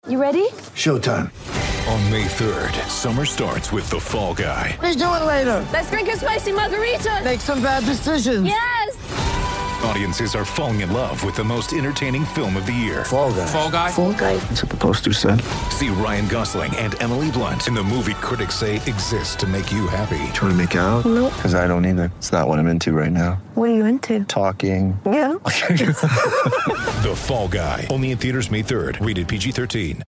You ready? Showtime. On May 3rd, summer starts with The Fall Guy. Let's do it later. Let's drink a spicy margarita. Make some bad decisions. Yes! Audiences are falling in love with the most entertaining film of the year. Fall Guy. Fall Guy? Fall guy. That's what the poster said. See Ryan Gosling and Emily Blunt in the movie critics say exists to make you happy. Trying to make it out? Nope. Because I don't either. It's not what I'm into right now. What are you into? Talking. Yeah. The Fall Guy. Only in theaters May 3rd. Rated PG-13.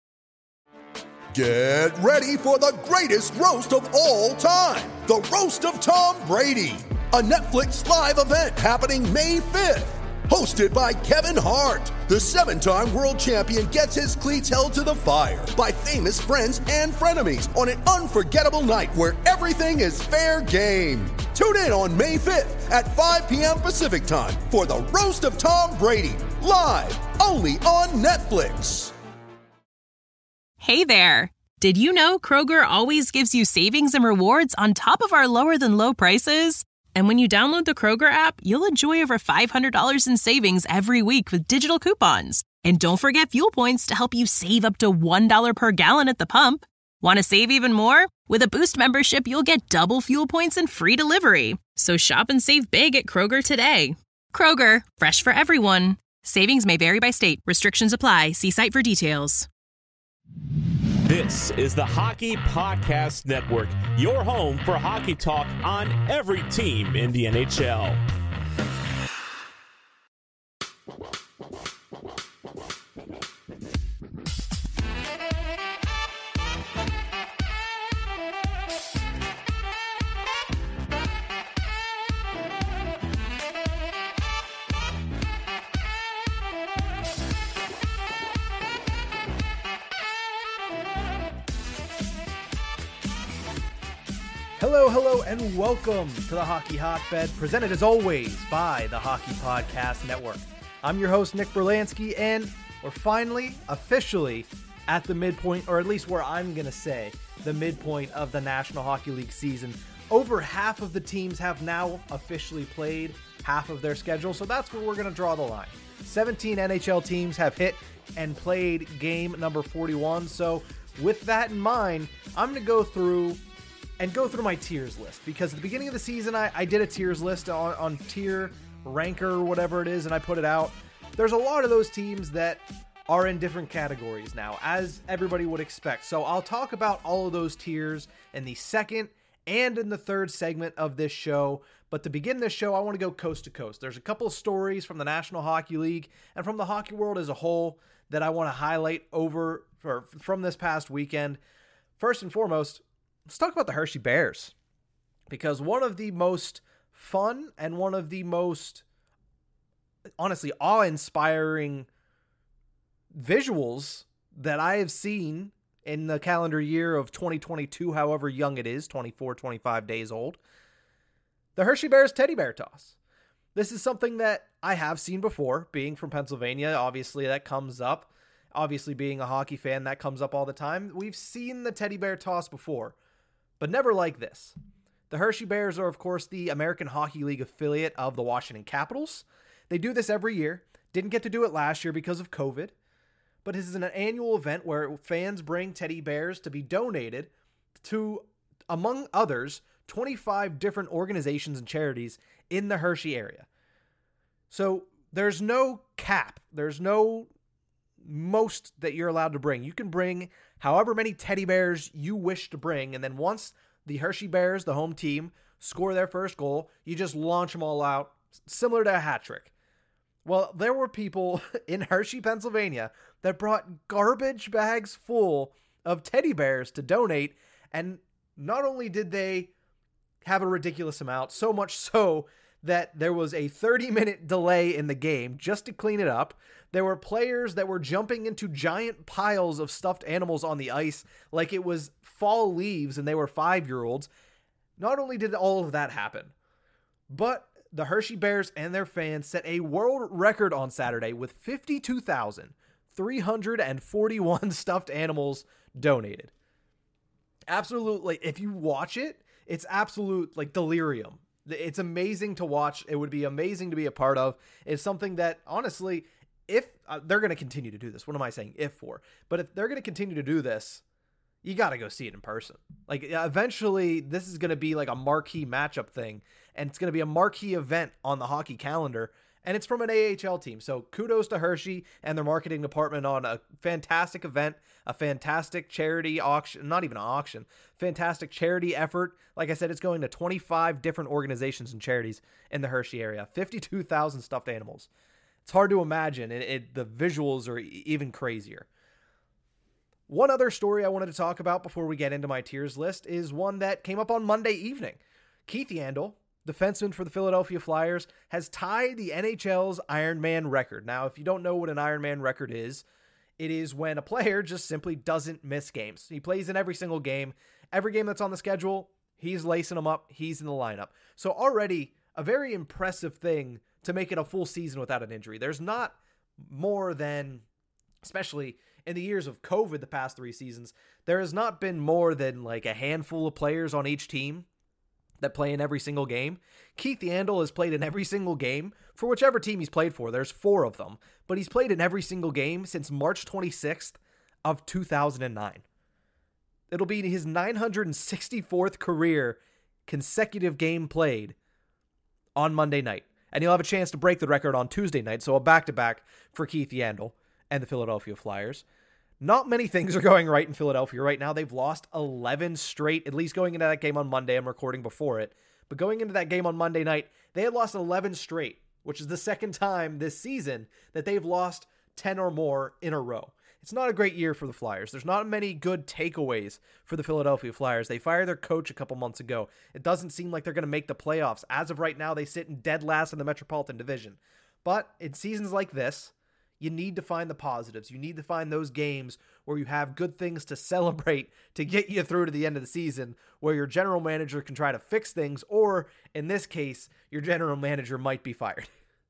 Get ready for the greatest roast of all time. The Roast of Tom Brady. A Netflix live event happening May 5th. Hosted by Kevin Hart. The 7-time world champion gets his cleats held to the fire by famous friends and frenemies on an unforgettable night where everything is fair game. Tune in on May 5th at 5 p.m. Pacific time for the Roast of Tom Brady. Live only on Netflix. Hey there! Did you know Kroger always gives you savings and rewards on top of our lower-than-low prices? And when you download the Kroger app, you'll enjoy over $500 in savings every week with digital coupons. And don't forget fuel points to help you save up to $1 per gallon at the pump. Want to save even more? With a Boost membership, you'll get double fuel points and free delivery. So shop and save big at Kroger today. Kroger, fresh for everyone. Savings may vary by state. Restrictions apply. See site for details. This is the Hockey Podcast Network, your home for hockey talk on every team in the NHL. Hello, and welcome to the Hockey Hotbed, presented as always by the Hockey Podcast Network. I'm your host, Nick Berlansky, and we're finally, officially, at the midpoint, or at least where I'm going to say, the midpoint of the National Hockey League season. Over half of the teams have now officially played half of their schedule, so that's where we're going to draw the line. 17 NHL teams have hit and played game number 41, so with that in mind, I'm going to go through my tiers list, because at the beginning of the season I did a tiers list on tier ranker or whatever it is, and I put it out. There's a lot of those teams that are in different categories now, as everybody would expect. So I'll talk about all of those tiers in the second and in the third segment of this show. But to begin this show, I want to go coast to coast. There's a couple of stories from the National Hockey League and from the hockey world as a whole that I want to highlight from this past weekend. First and foremost, let's talk about the Hershey Bears, because one of the most fun and one of the most, honestly, awe-inspiring visuals that I have seen in the calendar year of 2022, however young it is, 24, 25 days old, the Hershey Bears teddy bear toss. This is something that I have seen before, being from Pennsylvania. Obviously, that comes up. Obviously, being a hockey fan, that comes up all the time. We've seen the teddy bear toss before, but never like this. The Hershey Bears are, of course, the American Hockey League affiliate of the Washington Capitals. They do this every year. Didn't get to do it last year because of COVID, but this is an annual event where fans bring teddy bears to be donated to, among others, 25 different organizations and charities in the Hershey area. So there's no cap. There's no most that you're allowed to bring. You can bring however many teddy bears you wish to bring, and then once the Hershey Bears, the home team, score their first goal, you just launch them all out, similar to a hat trick. Well, there were people in Hershey, Pennsylvania that brought garbage bags full of teddy bears to donate, and not only did they have a ridiculous amount, so much so that there was a 30-minute delay in the game just to clean it up. There were players that were jumping into giant piles of stuffed animals on the ice like it was fall leaves and they were 5-year-olds. Not only did all of that happen, but the Hershey Bears and their fans set a world record on Saturday with 52,341 stuffed animals donated. Absolutely, if you watch it, it's absolute like delirium. It's amazing to watch. It would be amazing to be a part of. It's something that, honestly, if they're going to continue to do this, what am I saying if for? But if they're going to continue to do this, you got to go see it in person. Like, eventually, this is going to be like a marquee matchup thing, and it's going to be a marquee event on the hockey calendar, and it's from an AHL team. So kudos to Hershey and their marketing department on a fantastic event, a fantastic charity auction, not even an auction, fantastic charity effort. Like I said, it's going to 25 different organizations and charities in the Hershey area, 52,000 stuffed animals. It's hard to imagine. The visuals are even crazier. One other story I wanted to talk about before we get into my tiers list is one that came up on Monday evening. Keith Yandle, defenseman for the Philadelphia Flyers, has tied the NHL's Ironman record. Now, if you don't know what an Ironman record is, it is when a player just simply doesn't miss games. He plays in every single game. Every game that's on the schedule, he's lacing them up. He's in the lineup. So already a very impressive thing to make it a full season without an injury. There's not more than, especially in the years of COVID the past 3 seasons, there has not been more than like a handful of players on each team that play in every single game. Keith Yandle has played in every single game for whichever team he's played for. There's 4 of them, but he's played in every single game since March 26th of 2009. It'll be his 964th career consecutive game played on Monday night. And he'll have a chance to break the record on Tuesday night, so a back-to-back for Keith Yandle and the Philadelphia Flyers. Not many things are going right in Philadelphia right now. They've lost 11 straight, at least going into that game on Monday. I'm recording before it. But going into that game on Monday night, they had lost 11 straight, which is the second time this season that they've lost 10 or more in a row. It's not a great year for the Flyers. There's not many good takeaways for the Philadelphia Flyers. They fired their coach a couple months ago. It doesn't seem like they're going to make the playoffs. As of right now, they sit in dead last in the Metropolitan Division. But in seasons like this, you need to find the positives. You need to find those games where you have good things to celebrate to get you through to the end of the season, where your general manager can try to fix things, or in this case, your general manager might be fired.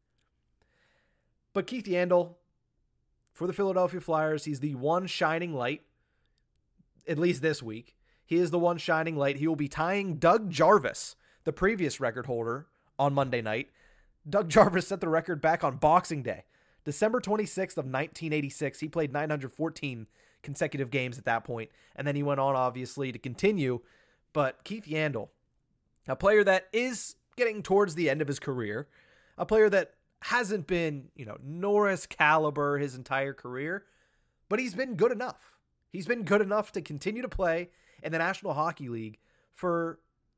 But Keith Yandle, for the Philadelphia Flyers, he's the one shining light, at least this week. He is the one shining light. He will be tying Doug Jarvis, the previous record holder, on Monday night. Doug Jarvis set the record back on Boxing Day. December 26th of 1986, he played 914 consecutive games at that point, and then he went on, obviously, to continue. But Keith Yandle, a player that is getting towards the end of his career, a player that hasn't been, Norris caliber his entire career, but he's been good enough. He's been good enough to continue to play in the National Hockey League for,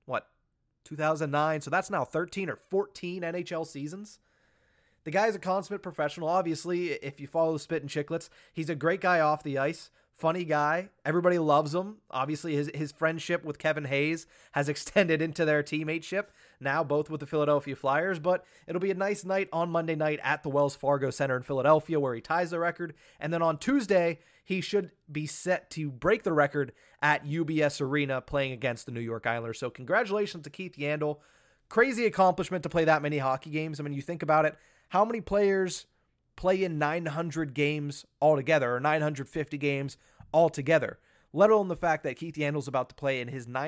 2009? So that's now 13 or 14 NHL seasons. The guy's a consummate professional. Obviously, if you follow Spit and Chicklets, he's a great guy off the ice. Funny guy. Everybody loves him. Obviously, his friendship with Kevin Hayes has extended into their teammateship, now both with the Philadelphia Flyers. But it'll be a nice night on Monday night at the Wells Fargo Center in Philadelphia, where he ties the record. And then on Tuesday, he should be set to break the record at UBS Arena playing against the New York Islanders. So congratulations to Keith Yandle. Crazy accomplishment to play that many hockey games. I mean, you think about it, how many players play in 900 games altogether, or 950 games altogether, let alone the fact that Keith Yandle's about to play in his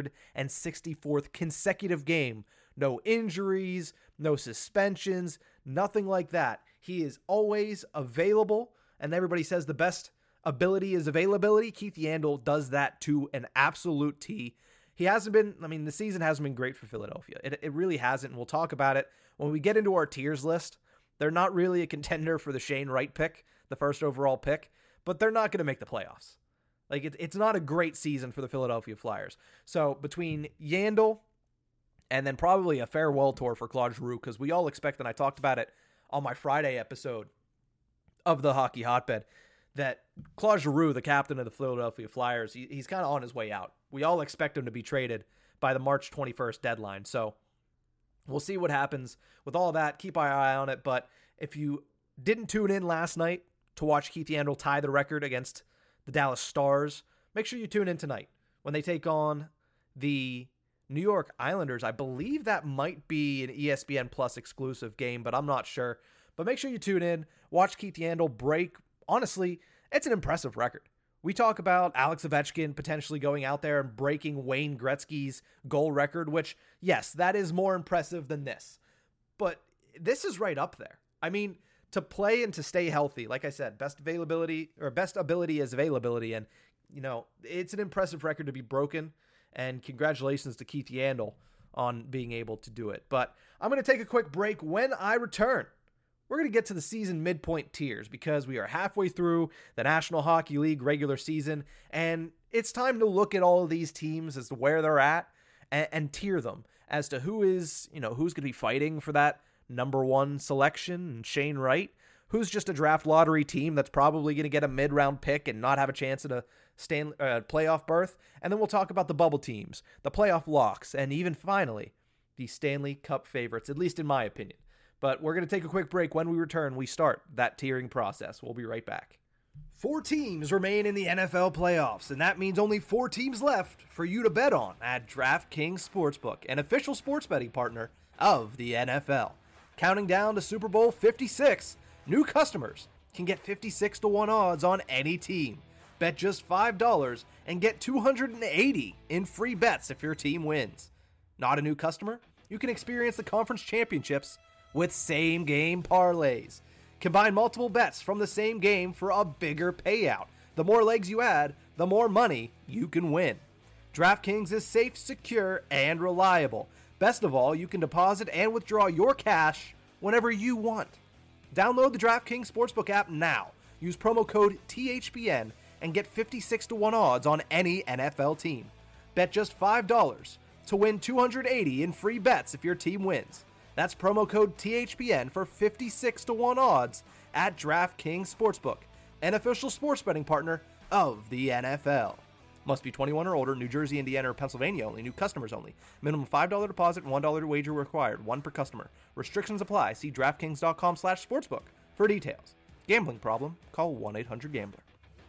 964th consecutive game. No injuries, no suspensions, nothing like that. He is always available, and everybody says the best ability is availability. Keith Yandle does that to an absolute T. He hasn't been, the season hasn't been great for Philadelphia. It really hasn't, and we'll talk about it when we get into our tiers list. They're not really a contender for the Shane Wright pick, the first overall pick, but they're not going to make the playoffs. It's not a great season for the Philadelphia Flyers. So between Yandle and then probably a farewell tour for Claude Giroux, because we all expect, and I talked about it on my Friday episode of the Hockey Hotbed, that Claude Giroux, the captain of the Philadelphia Flyers, he's kind of on his way out. We all expect him to be traded by the March 21st deadline. So we'll see what happens with all that. Keep our eye on it. But if you didn't tune in last night to watch Keith Yandle tie the record against the Dallas Stars, make sure you tune in tonight when they take on the New York Islanders. I believe that might be an ESPN Plus exclusive game, but I'm not sure. But make sure you tune in, watch Keith Yandle break. Honestly, it's an impressive record. We talk about Alex Ovechkin potentially going out there and breaking Wayne Gretzky's goal record, which, yes, that is more impressive than this. But this is right up there. to play and to stay healthy. Like I said, best ability is availability. And, it's an impressive record to be broken. And congratulations to Keith Yandle on being able to do it. But I'm going to take a quick break. When I return, we're going to get to the season midpoint tiers because we are halfway through the National Hockey League regular season. And it's time to look at all of these teams as to where they're at and tier them as to who's going to be fighting for that number one selection, and Shane Wright, who's just a draft lottery team that's probably going to get a mid-round pick and not have a chance at a playoff berth. And then we'll talk about the bubble teams, the playoff locks, and even finally, the Stanley Cup favorites, at least in my opinion. But we're going to take a quick break. When we return, we start that tiering process. We'll be right back. 4 teams remain in the NFL playoffs, and that means only 4 teams left for you to bet on at DraftKings Sportsbook, an official sports betting partner of the NFL. Counting down to Super Bowl 56, new customers can get 56-1 odds on any team. Bet just $5 and get $280 in free bets if your team wins. Not a new customer? You can experience the conference championships with same-game parlays. Combine multiple bets from the same game for a bigger payout. The more legs you add, the more money you can win. DraftKings is safe, secure, and reliable. Best of all, you can deposit and withdraw your cash whenever you want. Download the DraftKings Sportsbook app now. Use promo code THPN and get 56-1 odds on any NFL team. Bet just $5 to win $280 in free bets if your team wins. That's promo code THPN for 56-1 odds at DraftKings Sportsbook, an official sports betting partner of the NFL. Must be 21 or older, New Jersey, Indiana, or Pennsylvania only. New customers only. Minimum $5 deposit and $1 wager required. 1 per customer. Restrictions apply. See DraftKings.com/sportsbook for details. Gambling problem? Call 1-800-GAMBLER.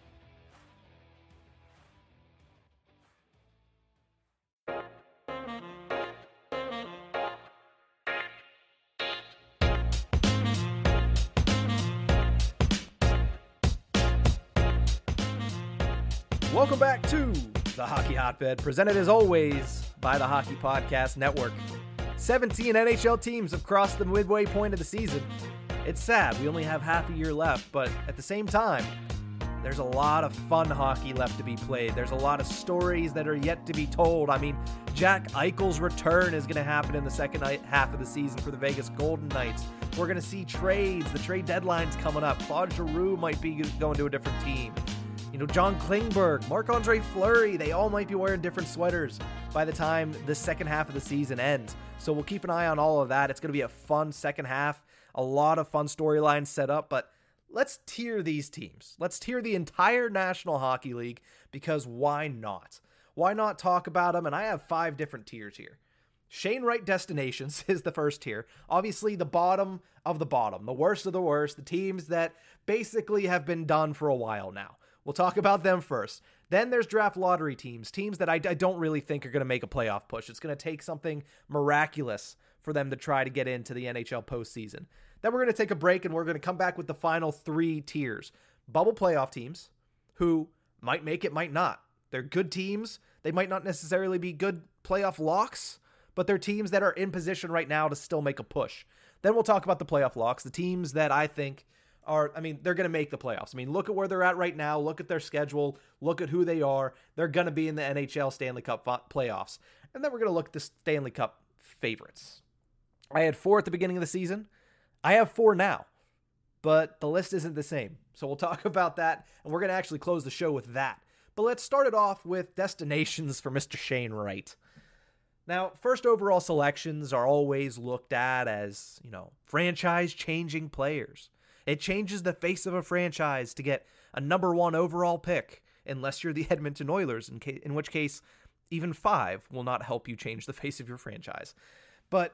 Welcome back to the Hockey Hotbed, presented as always by the Hockey Podcast Network. 17 NHL teams have crossed the midway point of the season. It's sad, we only have half a year left, but at the same time, there's a lot of fun hockey left to be played. There's a lot of stories that are yet to be told. I mean, Jack Eichel's return is going to happen in the second half of the season for the Vegas Golden Knights. We're going to see trades. The trade deadline's coming up. Claude Giroux might be going to a different team. John Klingberg, Marc-Andre Fleury, they all might be wearing different sweaters by the time the second half of the season ends. So we'll keep an eye on all of that. It's going to be a fun second half, a lot of fun storylines set up, but let's tier these teams. Let's tier the entire National Hockey League, because why not? Why not talk about them? And I have 5 different tiers here. Shane Wright destinations is the first tier. Obviously, the bottom of the bottom, the worst of the worst, the teams that basically have been done for a while now. We'll talk about them first. Then there's draft lottery teams that I don't really think are going to make a playoff push. It's going to take something miraculous for them to try to get into the NHL postseason. Then we're going to take a break, and we're going to come back with the final 3 tiers. Bubble playoff teams, who might make it, might not. They're good teams. They might not necessarily be good playoff locks, but they're teams that are in position right now to still make a push. Then we'll talk about the playoff locks, the teams that I think they're going to make the playoffs. Look at where they're at right now. Look at their schedule. Look at who they are. They're going to be in the NHL Stanley Cup playoffs. And then we're going to look at the Stanley Cup favorites. I had 4 at the beginning of the season. I have 4 now, but the list isn't the same. So we'll talk about that, and we're going to actually close the show with that. But let's start it off with destinations for Mr. Shane Wright. Now, first overall selections are always looked at as, franchise-changing players. It changes the face of a franchise to get a number 1 overall pick, unless you're the Edmonton Oilers, in which case even 5 will not help you change the face of your franchise. But,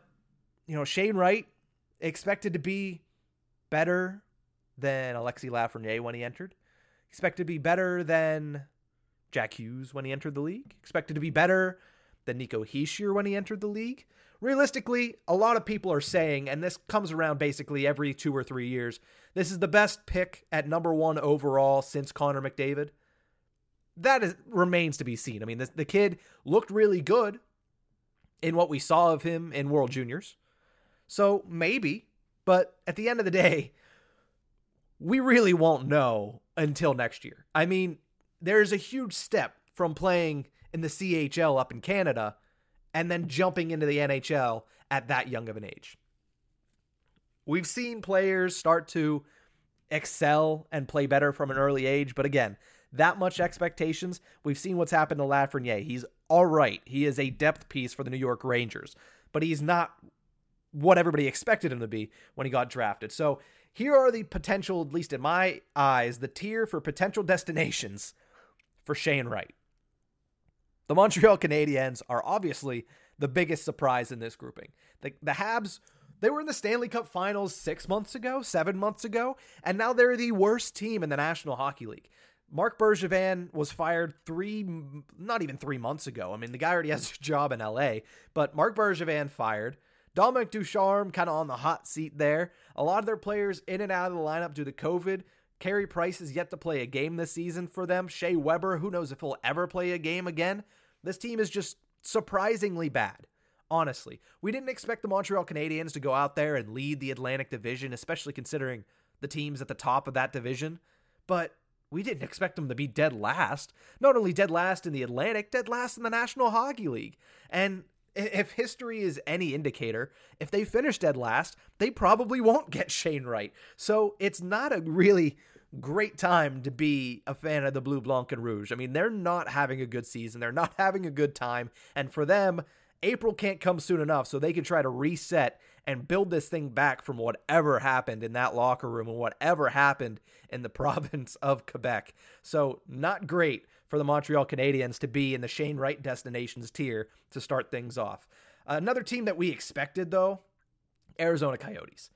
Shane Wright expected to be better than Alexis Lafreniere when he entered. Expected to be better than Jack Hughes when he entered the league. Expected to be better than Nico Hischier when he entered the league. Realistically, a lot of people are saying, and this comes around basically every 2 or 3 years, this is the best pick at number 1 overall since Connor McDavid. That remains to be seen. The kid looked really good in what we saw of him in World Juniors. So maybe, but at the end of the day, we really won't know until next year. I mean, there's a huge step from playing in the CHL up in Canada and then jumping into the NHL at that young of an age. We've seen players start to excel and play better from an early age, but again, that much expectations. We've seen what's happened to Lafreniere. He's all right. He is a depth piece for the New York Rangers, but he's not what everybody expected him to be when he got drafted. So here are the potential, at least in my eyes, the tier for potential destinations for Shane Wright. The Montreal Canadiens are obviously the biggest surprise in this grouping. The Habs, they were in the Stanley Cup Finals 7 months ago, and now they're the worst team in the National Hockey League. Marc Bergevin was fired not even 3 months ago. I mean, the guy already has a job in LA, but Marc Bergevin fired. Dominic Ducharme kind of on the hot seat there. A lot of their players in and out of the lineup due to COVID. Carey Price is yet to play a game this season for them. Shea Weber, who knows if he'll ever play a game again. This team is just surprisingly bad, honestly. We didn't expect the Montreal Canadiens to go out there and lead the Atlantic Division, especially considering the teams at the top of that division. But we didn't expect them to be dead last. Not only dead last in the Atlantic, dead last in the National Hockey League. And if history is any indicator, if they finish dead last, they probably won't get Shane Wright. So it's not a really great time to be a fan of the Bleu, Blanc, and Rouge. I mean, they're not having a good season. They're not having a good time. And for them, April can't come soon enough so they can try to reset and build this thing back from whatever happened in that locker room and whatever happened in the province of Quebec. So not great for the Montreal Canadiens to be in the Shane Wright destinations tier to start things off. Another team that we expected, though, Arizona Coyotes.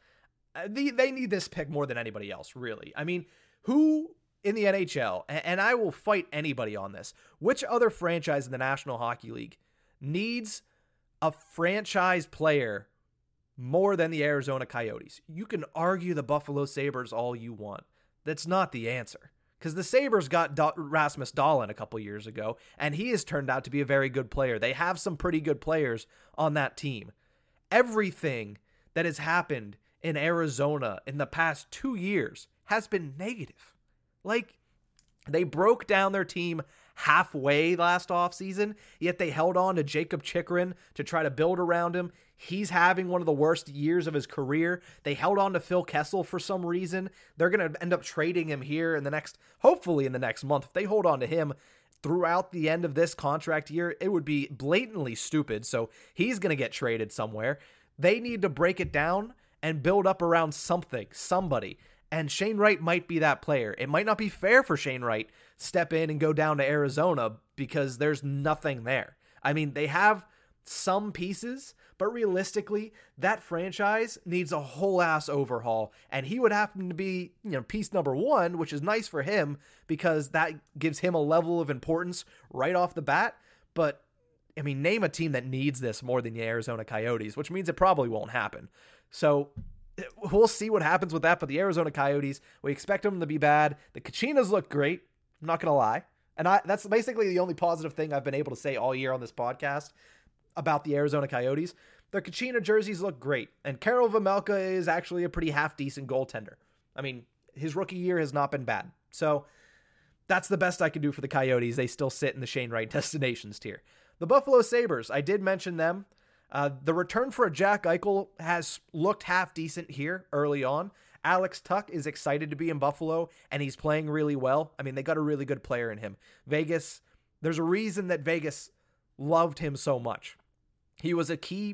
They need this pick more than anybody else, really. I mean, who in the NHL, and I will fight anybody on this, which other franchise in the National Hockey League needs a franchise player more than the Arizona Coyotes? You can argue the Buffalo Sabres all you want. That's not the answer. Because the Sabres got Rasmus Dahlin a couple years ago, and he has turned out to be a very good player. They have some pretty good players on that team. Everything that has happened in Arizona in the past 2 years has been negative. Like, they broke down their team halfway last offseason, yet they held on to Jacob Chychrun to try to build around him. He's having one of the worst years of his career. They held on to Phil Kessel for some reason. They're going to end up trading him here hopefully in the next month. If they hold on to him throughout the end of this contract year, it would be blatantly stupid. So he's going to get traded somewhere. They need to break it down and build up around somebody. And Shane Wright might be that player. It might not be fair for Shane Wright to step in and go down to Arizona because there's nothing there. I mean, they have some pieces, but realistically, that franchise needs a whole ass overhaul. And he would happen to be, piece number one, which is nice for him because that gives him a level of importance right off the bat. But, I mean, name a team that needs this more than the Arizona Coyotes, which means it probably won't happen. So we'll see what happens with that, but the Arizona Coyotes, we expect them to be bad. The Kachinas look great, I'm not going to lie. And that's basically the only positive thing I've been able to say all year on this podcast about the Arizona Coyotes. Their Kachina jerseys look great, and Karel Vejmelka is actually a pretty half-decent goaltender. I mean, his rookie year has not been bad. So that's the best I can do for the Coyotes. They still sit in the Shane Wright destinations tier. The Buffalo Sabres, I did mention them. The return for a Jack Eichel has looked half decent here early on. Alex Tuch is excited to be in Buffalo, and he's playing really well. I mean, they got a really good player in him. Vegas, there's a reason that Vegas loved him so much. He was a key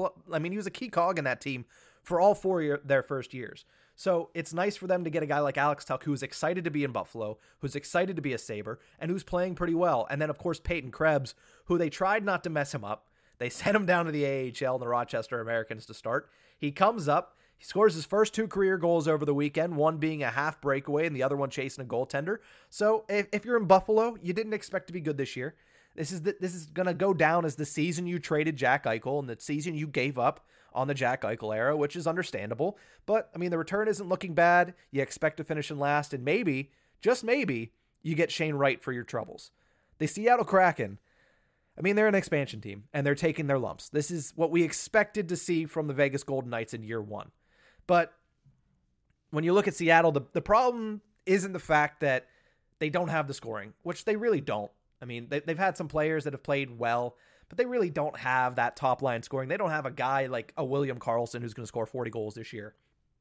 cog in that team for all their first years. So it's nice for them to get a guy like Alex Tuch who's excited to be in Buffalo, who's excited to be a Sabre, and who's playing pretty well. And then, of course, Peyton Krebs, who they tried not to mess him up. They sent him down to the AHL and the Rochester Americans to start. He comes up, he scores his first 2 career goals over the weekend, one being a half breakaway and the other one chasing a goaltender. So if you're in Buffalo, you didn't expect to be good this year. This is going to go down as the season you traded Jack Eichel and the season you gave up on the Jack Eichel era, which is understandable. But, I mean, the return isn't looking bad. You expect to finish in last, and maybe, just maybe, you get Shane Wright for your troubles. The Seattle Kraken, I mean, they're an expansion team, and they're taking their lumps. This is what we expected to see from the Vegas Golden Knights in year one. But when you look at Seattle, the problem isn't the fact that they don't have the scoring, which they really don't. I mean, they've had some players that have played well, but they really don't have that top line scoring. They don't have a guy like a William Karlsson who's going to score 40 goals this year.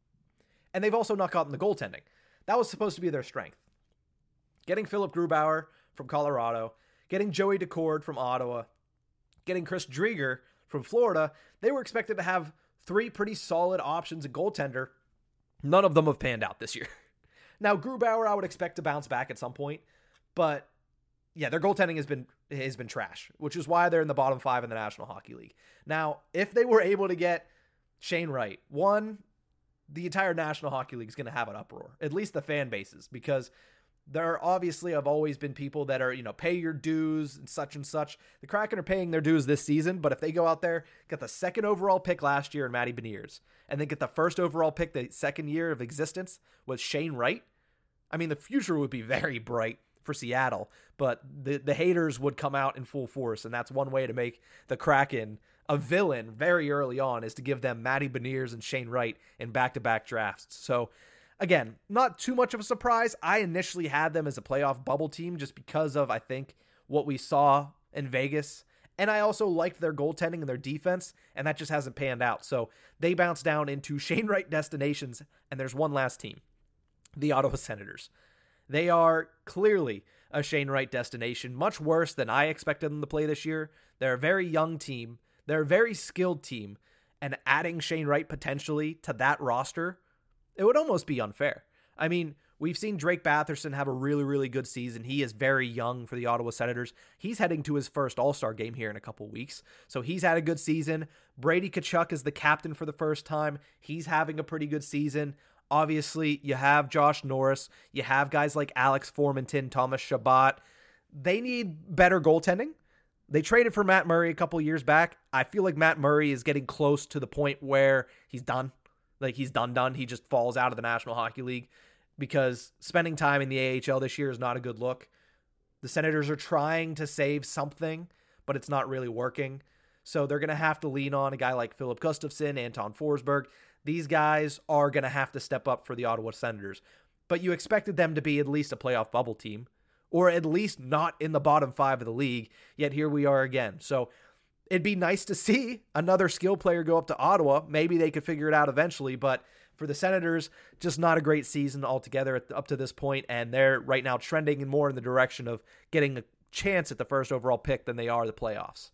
And they've also not gotten the goaltending. That was supposed to be their strength. Getting Philip Grubauer from Colorado, getting Joey Decord from Ottawa, getting Chris Driedger from Florida, they were expected to have 3 pretty solid options at goaltender. None of them have panned out this year. Now, Grubauer, I would expect to bounce back at some point, but yeah, their goaltending has been trash, which is why they're in the bottom 5 in the National Hockey League. Now, if they were able to get Shane Wright, the entire National Hockey League is going to have an uproar, at least the fan bases, because there obviously have always been people that are, pay your dues and such. The Kraken are paying their dues this season, but if they go out there, get the 2nd overall pick last year in Matty Beniers, and then get the 1st overall pick the 2nd year of existence with Shane Wright, I mean, the future would be very bright for Seattle, but the haters would come out in full force, and that's one way to make the Kraken a villain very early on, is to give them Matty Beniers and Shane Wright in back-to-back drafts. So, again, not too much of a surprise. I initially had them as a playoff bubble team just because of, I think, what we saw in Vegas, and I also liked their goaltending and their defense, and that just hasn't panned out. So they bounce down into Shane Wright destinations, and there's one last team, the Ottawa Senators. They are clearly a Shane Wright destination, much worse than I expected them to play this year. They're a very young team. They're a very skilled team, and adding Shane Wright potentially to that roster, it would almost be unfair. I mean, we've seen Drake Batherson have a really, really good season. He is very young for the Ottawa Senators. He's heading to his first All-Star game here in a couple weeks, so he's had a good season. Brady Tkachuk is the captain for the first time. He's having a pretty good season. Obviously, you have Josh Norris. You have guys like Alex Formenton, Thomas Chabot. They need better goaltending. They traded for Matt Murray a couple years back. I feel like Matt Murray is getting close to the point where he's done. Like, he's done. He just falls out of the National Hockey League because spending time in the AHL this year is not a good look. The Senators are trying to save something, but it's not really working. So they're going to have to lean on a guy like Philip Gustafsson, Anton Forsberg. These guys are going to have to step up for the Ottawa Senators. But you expected them to be at least a playoff bubble team, or at least not in the bottom 5 of the league, yet here we are again. So it'd be nice to see another skill player go up to Ottawa. Maybe they could figure it out eventually, but for the Senators, just not a great season altogether up to this point, and they're right now trending more in the direction of getting a chance at the 1st overall pick than they are the playoffs.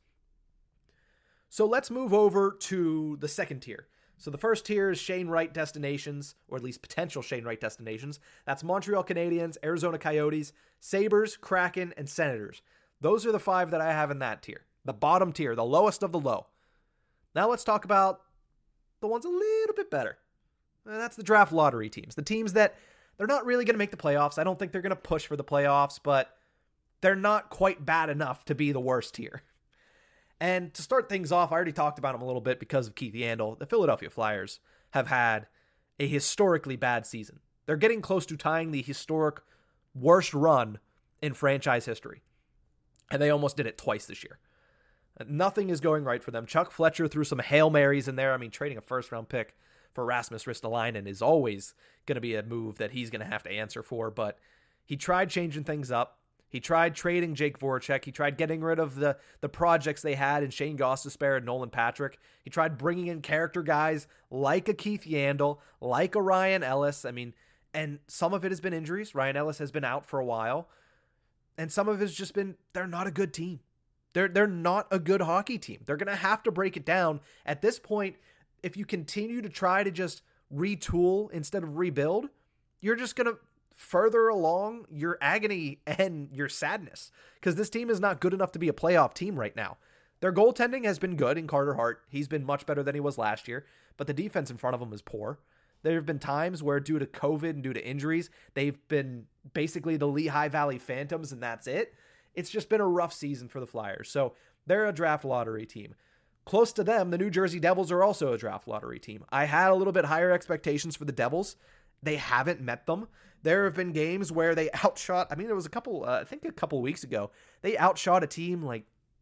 So let's move over to the 2nd tier. So the first tier is Shane Wright destinations, or at least potential Shane Wright destinations. That's Montreal Canadiens, Arizona Coyotes, Sabres, Kraken, and Senators. Those are the 5 that I have in that tier. The bottom tier, the lowest of the low. Now let's talk about the ones a little bit better. And that's the draft lottery teams. The teams that they're not really going to make the playoffs. I don't think they're going to push for the playoffs, but they're not quite bad enough to be the worst tier. And to start things off, I already talked about them a little bit because of Keith Yandle. The Philadelphia Flyers have had a historically bad season. They're getting close to tying the historic worst run in franchise history. And they almost did it twice this year. Nothing is going right for them. Chuck Fletcher threw some Hail Marys in there. I mean, trading a 1st-round pick for Rasmus Ristolainen is always going to be a move that he's going to have to answer for. But he tried changing things up. He tried trading Jake Voracek. He tried getting rid of the projects they had in Shane Gostisbehere and Nolan Patrick. He tried bringing in character guys like a Keith Yandle, like a Ryan Ellis. I mean, and some of it has been injuries. Ryan Ellis has been out for a while. And some of it's just been, they're not a good team. They're not a good hockey team. They're going to have to break it down. At this point, if you continue to try to just retool instead of rebuild, you're just going to further along your agony and your sadness, because this team is not good enough to be a playoff team right now. Their goaltending has been good in Carter Hart. He's been much better than he was last year, but the defense in front of him is poor. There have been times where due to COVID and due to injuries, they've been basically the Lehigh Valley Phantoms, and that's it. It's just been a rough season for the Flyers. So they're a draft lottery team. Close to them, the New Jersey Devils are also a draft lottery team. I had a little bit higher expectations for the Devils. They haven't met them. There have been games where they outshot, there was a couple weeks ago, they outshot a team like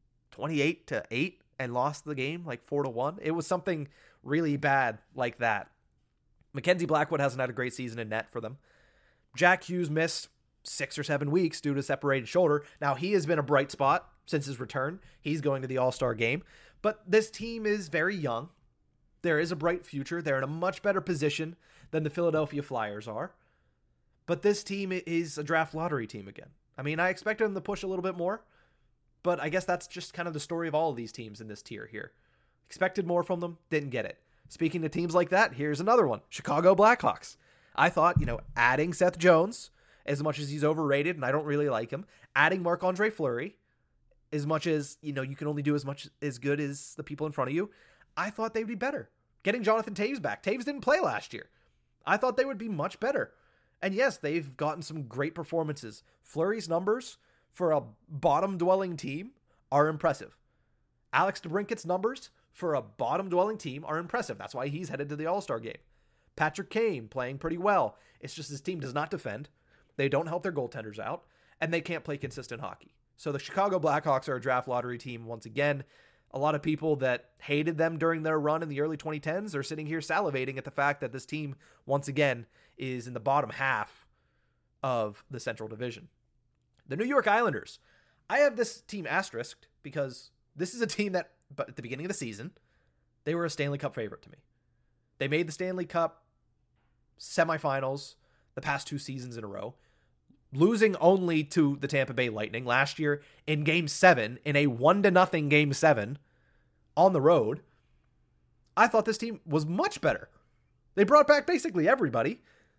28-8 and lost the game like 4-1. It was something really bad like that. Mackenzie Blackwood hasn't had a great season in net for them. Jack Hughes missed 6 or 7 weeks due to separated shoulder. Now, he has been a bright spot since his return. He's going to the All-Star game. But this team is very young. There is a bright future. They're in a much better position than the Philadelphia Flyers are. But this team is a draft lottery team again. I mean, I expected them to push a little bit more, but I guess that's just kind of the story of all of these teams in this tier here. Expected more from them, didn't get it. Speaking to teams like that, here's another one. Chicago Blackhawks. I thought, adding Seth Jones, as much as he's overrated and I don't really like him, adding Marc-Andre Fleury, as much as, you can only do as good as the people in front of you, I thought they'd be better. Getting Jonathan Toews back. Toews didn't play last year. I thought they would be much better. And yes, they've gotten some great performances. Fleury's numbers for a bottom-dwelling team are impressive. Alex DeBrincat's numbers for a bottom-dwelling team are impressive. That's why he's headed to the All-Star game. Patrick Kane playing pretty well. It's just his team does not defend. They don't help their goaltenders out, and they can't play consistent hockey. So the Chicago Blackhawks are a draft lottery team once again. A lot of people that hated them during their run in the early 2010s are sitting here salivating at the fact that this team, once again, is in the bottom half of the Central Division. The New York Islanders. I have this team asterisked because this is a team that, but at the beginning of the season, they were a Stanley Cup favorite to me. They made the Stanley Cup semifinals the past 2 seasons in a row, losing only to the Tampa Bay Lightning last year in Game 7, in a 1-0 Game 7 on the road. I thought this team was much better. They brought back basically everybody.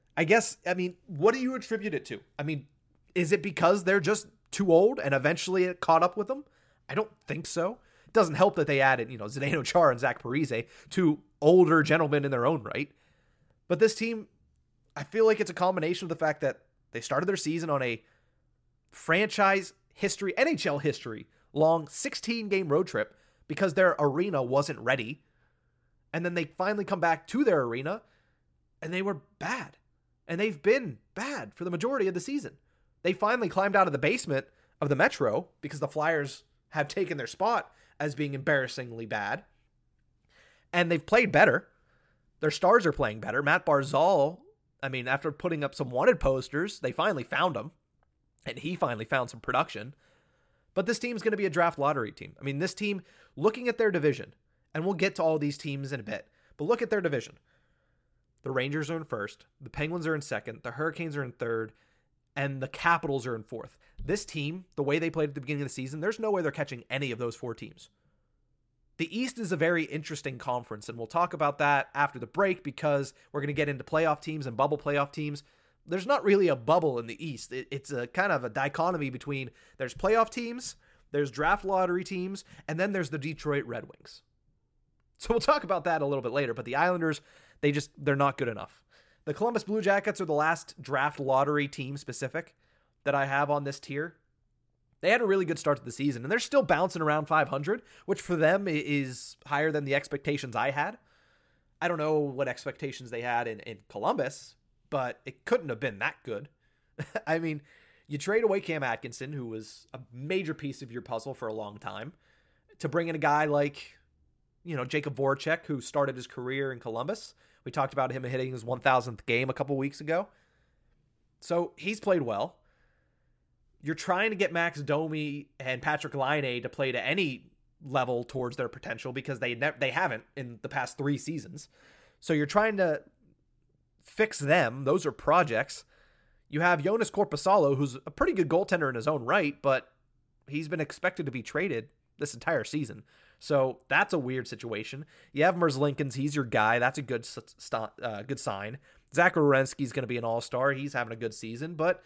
What do you attribute it to? Is it because they're just too old and eventually it caught up with them? I don't think so. It doesn't help that they added, Zdeno Chara and Zach Parise, 2 older gentlemen in their own right. But this team, I feel like it's a combination of the fact that they started their season on a franchise history, NHL history, long 16-game road trip because their arena wasn't ready. And then they finally come back to their arena and they were bad. And they've been bad for the majority of the season. They finally climbed out of the basement of the Metro because the Flyers have taken their spot as being embarrassingly bad. And they've played better. Their stars are playing better. Matt Barzal, after putting up some wanted posters, they finally found him. And he finally found some production. But this team's going to be a draft lottery team. This team, looking at their division, and we'll get to all these teams in a bit, but look at their division. The Rangers are in first. The Penguins are in second. The Hurricanes are in third. And the Capitals are in fourth. This team, the way they played at the beginning of the season, there's no way they're catching any of those 4 teams. The East is a very interesting conference, and we'll talk about that after the break because we're going to get into playoff teams and bubble playoff teams. There's not really a bubble in the East. It's a kind of a dichotomy between there's playoff teams, there's draft lottery teams, and then there's the Detroit Red Wings. So we'll talk about that a little bit later, but the Islanders, they're not good enough. The Columbus Blue Jackets are the last draft lottery team specific that I have on this tier. They had a really good start to the season, and they're still bouncing around 500, which for them is higher than the expectations I had. I don't know what expectations they had in Columbus, but it couldn't have been that good. You trade away Cam Atkinson, who was a major piece of your puzzle for a long time, to bring in a guy like, Jacob Voracek, who started his career in Columbus. We talked about him hitting his 1,000th game a couple weeks ago. So he's played well. You're trying to get Max Domi and Patrick Laine to play to any level towards their potential because they haven't in the past 3 seasons. So you're trying to fix them. Those are projects. You have Jonas Korpisalo, who's a pretty good goaltender in his own right, but he's been expected to be traded this entire season. So that's a weird situation. You have Merzlikins. He's your guy. That's a good sign. Zach Werenski's going to be an all-star. He's having a good season. But,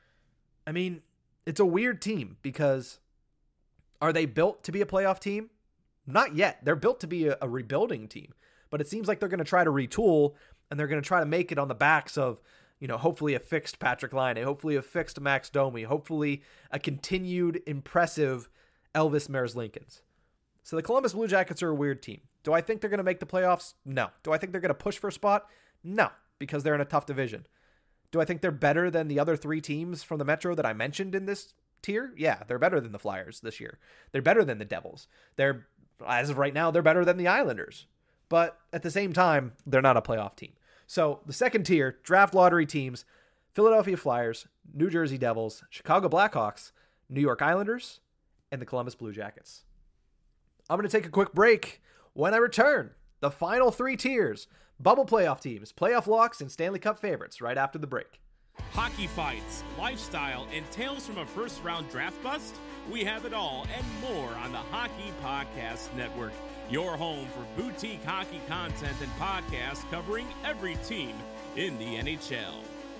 it's a weird team because are they built to be a playoff team? Not yet. They're built to be a rebuilding team. But it seems like they're going to try to retool, and they're going to try to make it on the backs of, hopefully a fixed Patrick Laine, hopefully a fixed Max Domi, hopefully a continued impressive Elvis Merzlikins. So the Columbus Blue Jackets are a weird team. Do I think they're going to make the playoffs? No. Do I think they're going to push for a spot? No, because they're in a tough division. Do I think they're better than the other 3 teams from the Metro that I mentioned in this tier? Yeah, they're better than the Flyers this year. They're better than the Devils. As of right now, they're better than the Islanders. But at the same time, they're not a playoff team. So the second tier, draft lottery teams, Philadelphia Flyers, New Jersey Devils, Chicago Blackhawks, New York Islanders, and the Columbus Blue Jackets. I'm going to take a quick break. When I return, the final three tiers, bubble playoff teams, playoff locks, and Stanley Cup favorites right after the break. Hockey fights, lifestyle, and tales from a first-round draft bust? We have it all and more on the Hockey Podcast Network, your home for boutique hockey content and podcasts covering every team in the NHL.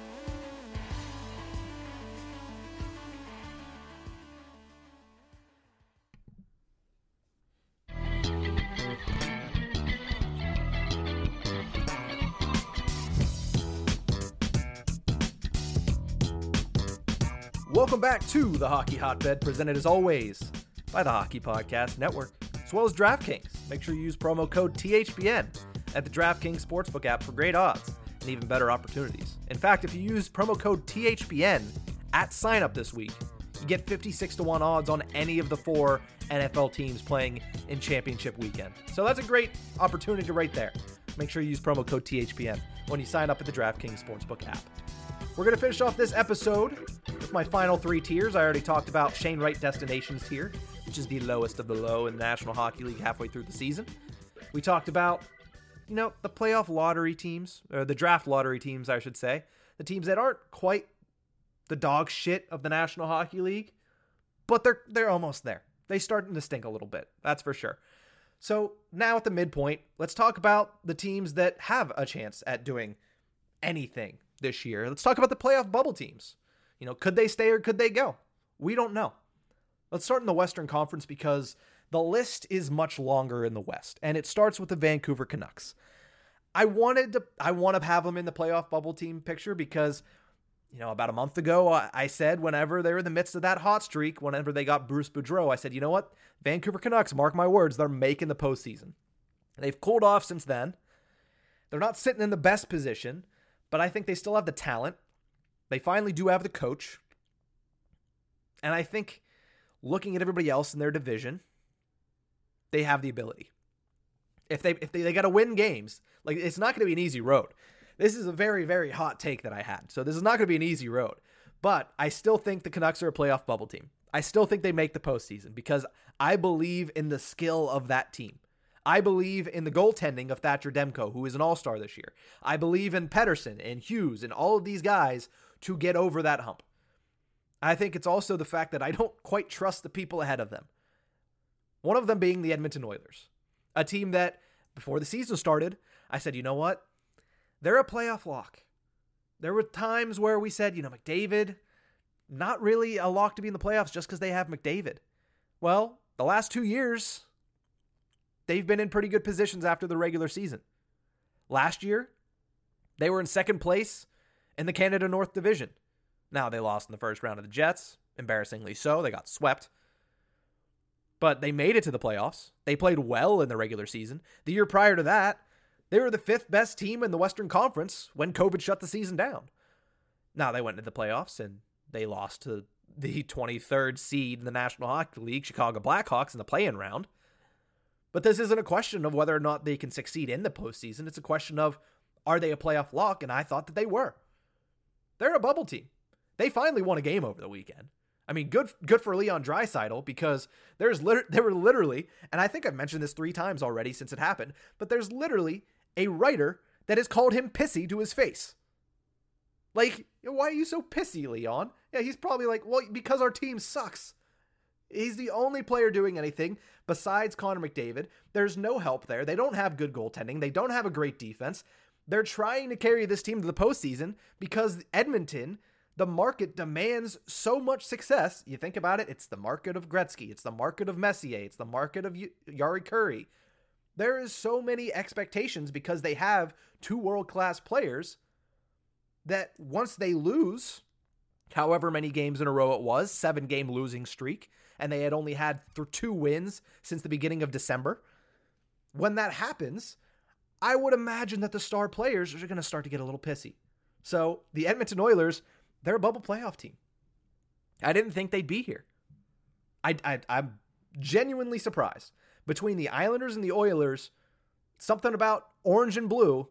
Welcome back to the Hockey Hotbed, presented as always by the Hockey Podcast Network, as well as DraftKings. Make sure you use promo code THPN at the DraftKings Sportsbook app for great odds and even better opportunities. In fact, if you use promo code THPN at sign-up this week, you get 56-1 odds on any of the 4 NFL teams playing in championship weekend. So that's a great opportunity right there. Make sure you use promo code THPN when you sign up at the DraftKings Sportsbook app. We're going to finish off this episode with my final 3 tiers. I already talked about Shane Wright Destinations tier, which is the lowest of the low in the National Hockey League halfway through the season. We talked about, the playoff lottery teams, or the draft lottery teams, I should say. The teams that aren't quite the dog shit of the National Hockey League, but they're almost there. They're starting to stink a little bit, that's for sure. So now at the midpoint, let's talk about the teams that have a chance at doing anything this year. Let's talk about the playoff bubble teams. Could they stay or could they go? We don't know. Let's start in the Western Conference because the list is much longer in the West, and it starts with the Vancouver Canucks. I want to have them in the playoff bubble team picture because, about a month ago, I said whenever they were in the midst of that hot streak, whenever they got Bruce Boudreau, I said, you know what? Vancouver Canucks, mark my words, they're making the postseason. They've cooled off since then. They're not sitting in the best position, but I think they still have the talent. They finally do have the coach. And I think looking at everybody else in their division, they have the ability. If they got to win games, it's not going to be an easy road. This is a very, very hot take that I had. So this is not going to be an easy road. But I still think the Canucks are a playoff bubble team. I still think they make the postseason because I believe in the skill of that team. I believe in the goaltending of Thatcher Demko, who is an all-star this year. I believe in Pettersson and Hughes and all of these guys to get over that hump. I think it's also the fact that I don't quite trust the people ahead of them. One of them being the Edmonton Oilers, a team that, before the season started, I said, you know what? They're a playoff lock. There were times where we said, McDavid, not really a lock to be in the playoffs just because they have McDavid. Well, the last 2 years, they've been in pretty good positions after the regular season. Last year, they were in second place in the Canada North Division. Now, they lost in the first round of the Jets. Embarrassingly so. They got swept. But they made it to the playoffs. They played well in the regular season. The year prior to that, they were the 5th best team in the Western Conference when COVID shut the season down. Now, they went into the playoffs and they lost to the 23rd seed in the National Hockey League, Chicago Blackhawks, in the play-in round. But this isn't a question of whether or not they can succeed in the postseason. It's a question of, are they a playoff lock? And I thought that they were. They're a bubble team. They finally won a game over the weekend. I mean, good for Leon Draisaitl because there were literally, and I think I've mentioned this 3 times already since it happened, but there's literally a writer that has called him pissy to his face. Like, why are you so pissy, Leon? Yeah, he's probably like, well, because our team sucks. He's the only player doing anything besides Connor McDavid. There's no help there. They don't have good goaltending. They don't have a great defense. They're trying to carry this team to the postseason because Edmonton, the market demands so much success. You think about it, it's the market of Gretzky. It's the market of Messier. It's the market of Jari Kurri. There is so many expectations because they have 2 world-class players that once they lose, however many games in a row it was, 7-game losing streak, and they had only had 2 wins since the beginning of December. When that happens, I would imagine that the star players are going to start to get a little pissy. So the Edmonton Oilers, they're a bubble playoff team. I didn't think they'd be here. I'm genuinely surprised. Between the Islanders and the Oilers, something about orange and blue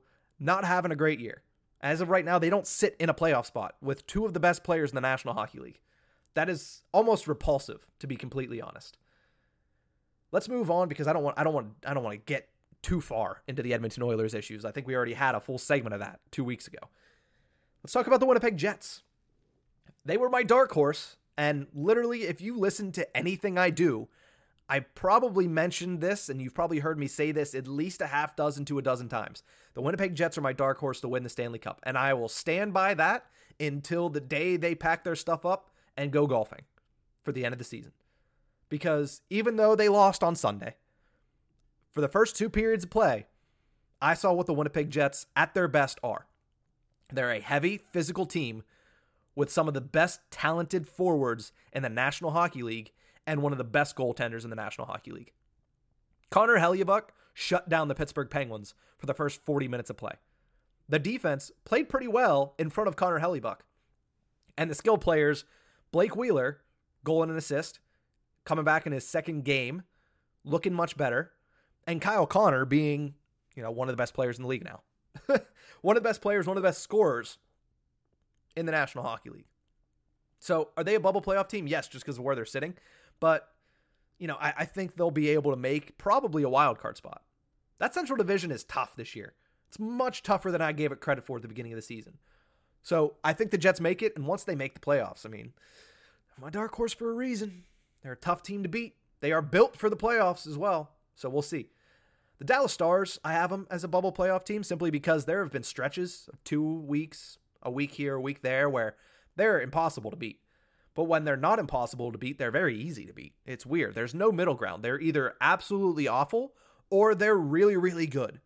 not having a great year. As of right now, they don't sit in a playoff spot with two of the best players in the National Hockey League. That is almost repulsive, to be completely honest. Let's move on because I don't want to get too far into the Edmonton Oilers issues. I think we already had a full segment of that 2 weeks ago. Let's talk about the Winnipeg Jets. They were my dark horse, and literally, if you listen to anything I do, I probably mentioned this, and you've probably heard me say this at least a half dozen to a dozen times. The Winnipeg Jets are my dark horse to win the Stanley Cup, and I will stand by that until the day they pack their stuff up and go golfing for the end of the season. Because even though they lost on Sunday, for the first 2 periods of play, I saw what the Winnipeg Jets at their best are. They're a heavy, physical team with some of the best talented forwards in the National Hockey League and one of the best goaltenders in the National Hockey League. Connor Hellebuyck shut down the Pittsburgh Penguins for the first 40 minutes of play. The defense played pretty well in front of Connor Hellebuyck. And the skill players, Blake Wheeler, goal and an assist, coming back in his second game, looking much better, and Kyle Connor being, one of the best players in the league now. One of the best players, one of the best scorers in the National Hockey League. So are they a bubble playoff team? Yes, just because of where they're sitting. But, I think they'll be able to make probably a wild card spot. That Central Division is tough this year. It's much tougher than I gave it credit for at the beginning of the season. So I think the Jets make it, and once they make the playoffs, my dark horse for a reason. They're a tough team to beat. They are built for the playoffs as well, so we'll see. The Dallas Stars, I have them as a bubble playoff team simply because there have been stretches of 2 weeks, a week here, a week there, where they're impossible to beat. But when they're not impossible to beat, they're very easy to beat. It's weird. There's no middle ground. They're either absolutely awful or they're really, really good.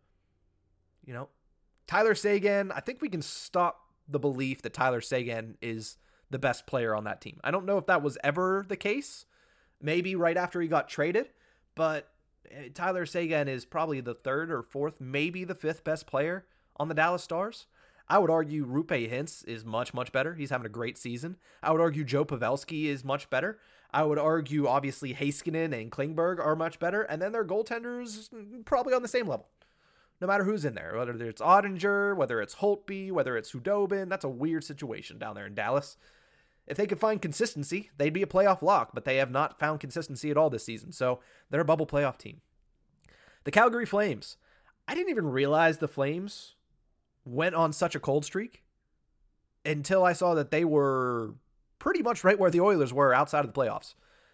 Tyler Seguin, I think we can stop the belief that Tyler Seguin is the best player on that team. I don't know if that was ever the case. Maybe right after he got traded, but Tyler Seguin is probably the 3rd or 4th, maybe the 5th best player on the Dallas Stars. I would argue Roope Hintz is much, much better. He's having a great season. I would argue Joe Pavelski is much better. I would argue, obviously, Heiskanen and Klingberg are much better. And then their goaltenders probably on the same level. No matter who's in there, whether it's Ottinger, whether it's Holtby, whether it's Hudobin. That's a weird situation down there in Dallas. If they could find consistency, they'd be a playoff lock, but they have not found consistency at all this season. So they're a bubble playoff team. The Calgary Flames. I didn't even realize the Flames went on such a cold streak until I saw that they were pretty much right where the Oilers were outside of the playoffs.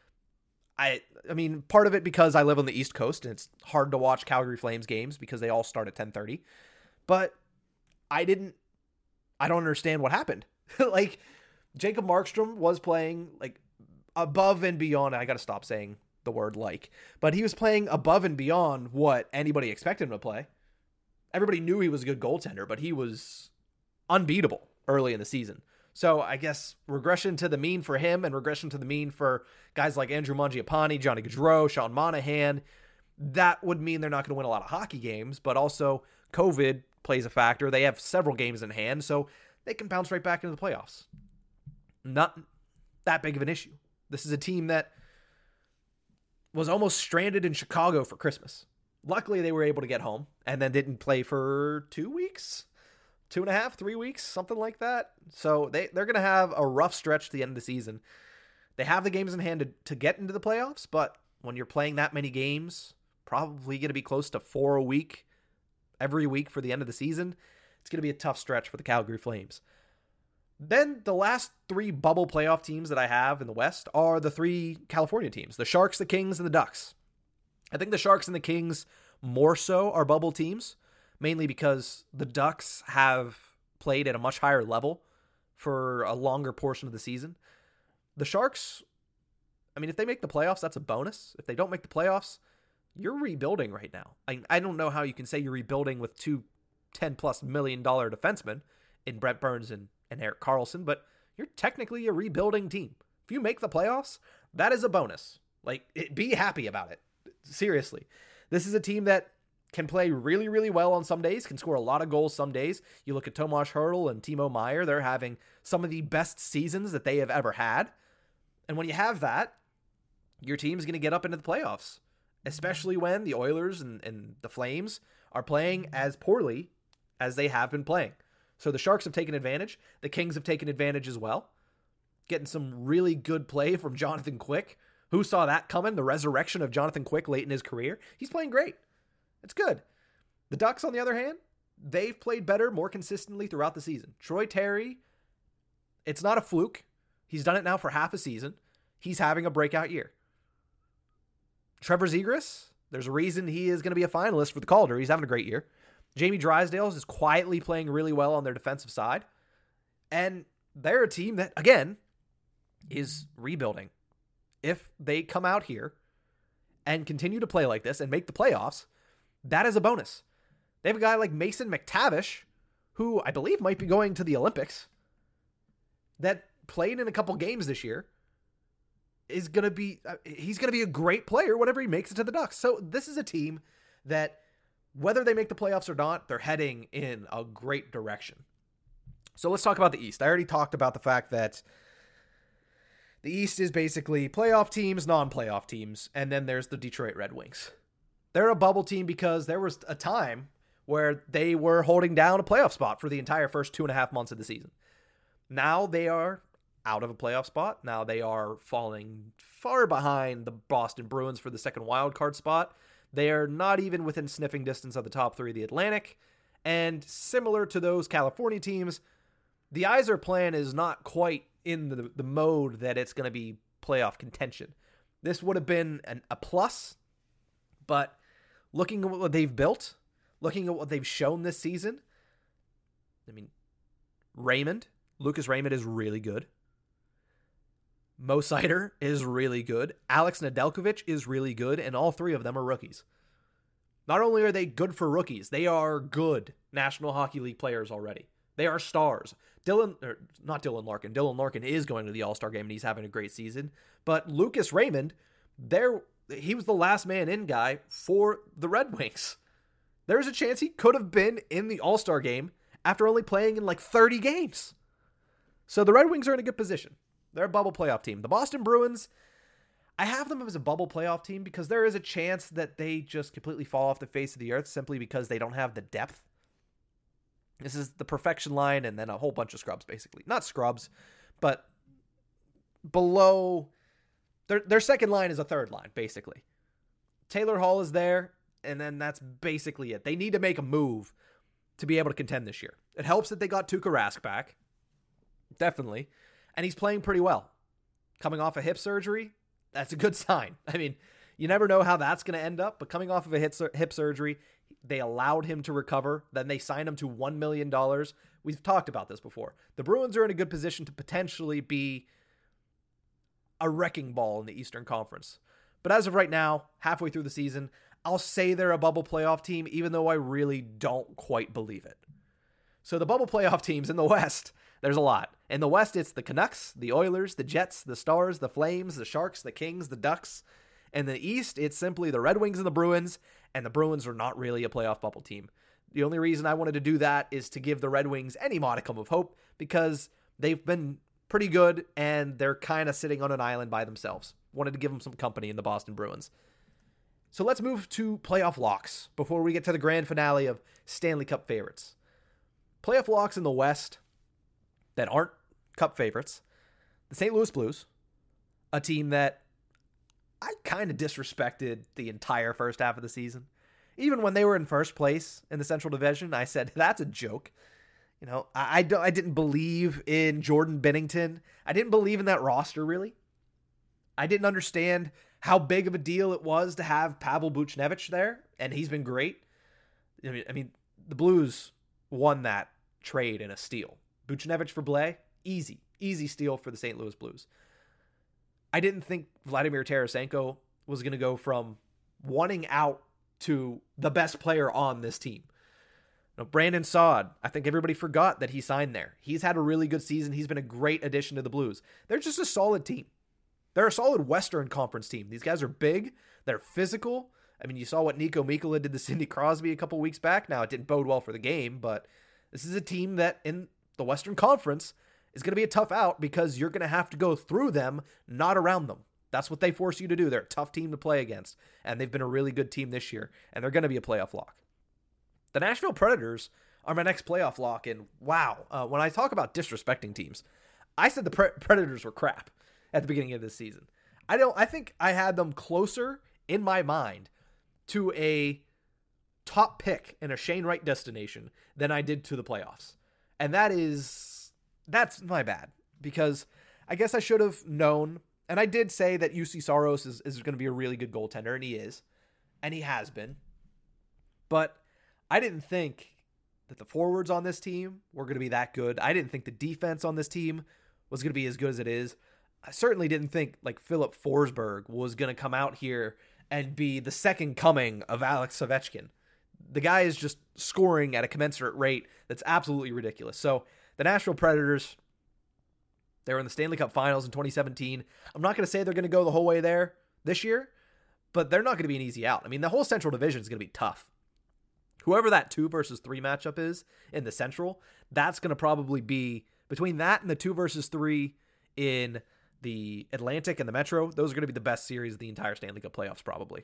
I mean, part of it because I live on the East Coast and it's hard to watch Calgary Flames games because they all start at 10:30. But I don't understand what happened. Jacob Markstrom was playing above and beyond. I got to stop saying the word but he was playing above and beyond what anybody expected him to play. Everybody knew he was a good goaltender, but he was unbeatable early in the season. So I guess regression to the mean for him and regression to the mean for guys like Andrew Mangiapane, Johnny Gaudreau, Sean Monahan, that would mean they're not going to win a lot of hockey games, but also COVID plays a factor. They have several games in hand, so they can bounce right back into the playoffs. Not that big of an issue. This is a team that was almost stranded in Chicago for Christmas. Luckily, they were able to get home and then didn't play for 2 weeks, 2.5, 3 weeks, something like that. So they're going to have a rough stretch to the end of the season. They have the games in hand to get into the playoffs, but when you're playing that many games, probably going to be close to 4 a week, every week for the end of the season, it's going to be a tough stretch for the Calgary Flames. Then the last 3 bubble playoff teams that I have in the West are the 3 California teams, the Sharks, the Kings, and the Ducks. I think the Sharks and the Kings more so are bubble teams, mainly because the Ducks have played at a much higher level for a longer portion of the season. The Sharks, if they make the playoffs, that's a bonus. If they don't make the playoffs, you're rebuilding right now. I don't know how you can say you're rebuilding with 2 $10+ million defensemen in Brent Burns and Erik Karlsson, but you're technically a rebuilding team. If you make the playoffs, that is a bonus. Be happy about it. Seriously. This is a team that can play really, really well on some days, can score a lot of goals some days. You look at Tomas Hertl and Timo Meier, they're having some of the best seasons that they have ever had. And when you have that, your team's going to get up into the playoffs, especially when the Oilers and the Flames are playing as poorly as they have been playing. So the Sharks have taken advantage. The Kings have taken advantage as well. Getting some really good play from Jonathan Quick. Who saw that coming? The resurrection of Jonathan Quick late in his career. He's playing great. It's good. The Ducks, on the other hand, they've played better, more consistently throughout the season. Troy Terry, it's not a fluke. He's done it now for half a season. He's having a breakout year. Trevor Zegras, there's a reason he is going to be a finalist for the Calder. He's having a great year. Jamie Drysdale is quietly playing really well on their defensive side. And they're a team that, again, is rebuilding. If they come out here and continue to play like this and make the playoffs, that is a bonus. They have a guy like Mason McTavish, who I believe might be going to the Olympics, that played in a couple games this year, he's going to be a great player whenever he makes it to the Ducks. So this is a team that, whether they make the playoffs or not, they're heading in a great direction. So let's talk about the East. I already talked about the fact that the East is basically playoff teams, non-playoff teams, and then there's the Detroit Red Wings. They're a bubble team because there was a time where they were holding down a playoff spot for the entire first 2.5 months of the season. Now they are out of a playoff spot. Now they are falling far behind the Boston Bruins for the second wildcard spot. They are not even within sniffing distance of the top 3 of the Atlantic. And similar to those California teams, the Yzer plan is not quite in the mode that it's going to be playoff contention. This would have been a plus, but looking at what they've built, looking at what they've shown this season, I mean, Lucas Raymond is really good. Mo Seider is really good. Alex Nedeljkovic is really good, and all 3 of them are rookies. Not only are they good for rookies, they are good National Hockey League players already. They are stars. Dylan Larkin is going to the All-Star game, and he's having a great season. But Lucas Raymond, he was the last man in guy for the Red Wings. There's a chance he could have been in the All-Star game after only playing in like 30 games. So the Red Wings are in a good position. They're a bubble playoff team. The Boston Bruins, I have them as a bubble playoff team because there is a chance that they just completely fall off the face of the earth simply because they don't have the depth. This is the perfection line and then a whole bunch of scrubs, basically. Not scrubs, but below. Their second line is a third line, basically. Taylor Hall is there, and then that's basically it. They need to make a move to be able to contend this year. It helps that they got Tuukka Rask back. Definitely. And he's playing pretty well. Coming off a hip surgery, that's a good sign. I mean, you never know how that's going to end up, but coming off of a hip surgery, they allowed him to recover. Then they signed him to $1 million. We've talked about this before. The Bruins are in a good position to potentially be a wrecking ball in the Eastern Conference. But as of right now, halfway through the season, I'll say they're a bubble playoff team, even though I really don't quite believe it. So the bubble playoff teams in the West, there's a lot. In the West, it's the Canucks, the Oilers, the Jets, the Stars, the Flames, the Sharks, the Kings, the Ducks. In the East, it's simply the Red Wings and the Bruins, and the Bruins are not really a playoff bubble team. The only reason I wanted to do that is to give the Red Wings any modicum of hope because they've been pretty good and they're kind of sitting on an island by themselves. Wanted to give them some company in the Boston Bruins. So let's move to playoff locks before we get to the grand finale of Stanley Cup favorites. Playoff locks in the West that aren't Cup favorites. The St. Louis Blues, a team that I kind of disrespected the entire first half of the season. Even when they were in first place in the Central Division, I said, that's a joke. You know, I didn't believe in Jordan Binnington. I didn't believe in that roster, really. I didn't understand how big of a deal it was to have Pavel Buchnevich there, and he's been great. I mean, the Blues won that trade in a steal. Buchnevich for Blais, easy steal for the St. Louis Blues. I didn't think Vladimir Tarasenko was going to go from wanting out to the best player on this team. Now, Brandon Saad, I think everybody forgot that he signed there. He's had a really good season. He's been a great addition to the Blues. They're just a solid team. They're a solid Western Conference team. These guys are big. They're physical. I mean, you saw what Nico Mikkola did to Sidney Crosby a couple weeks back. Now, it didn't bode well for the game, but this is a team that in the Western Conference is going to be a tough out because you're going to have to go through them, not around them. That's what they force you to do. They're a tough team to play against, and they've been a really good team this year, and they're going to be a playoff lock. The Nashville Predators are my next playoff lock. And wow, when I talk about disrespecting teams, I said the Predators were crap at the beginning of this season. I think I had them closer in my mind to a top pick in a Shane Wright destination than I did to the playoffs. And that's my bad, because I guess I should have known. And I did say that UC Saros is going to be a really good goaltender, and he is. And he has been. But I didn't think that the forwards on this team were going to be that good. I didn't think the defense on this team was going to be as good as it is. I certainly didn't think like Philip Forsberg was going to come out here and be the second coming of Alex Ovechkin. The guy is just scoring at a commensurate rate that's absolutely ridiculous. So the Nashville Predators, they were in the Stanley Cup Finals in 2017. I'm not going to say they're going to go the whole way there this year, but they're not going to be an easy out. I mean, the whole Central Division is going to be tough. Whoever that 2 versus 3 matchup is in the Central, that's going to probably be between that and the 2 versus 3 in the Atlantic and the Metro. Those are going to be the best series of the entire Stanley Cup playoffs, probably.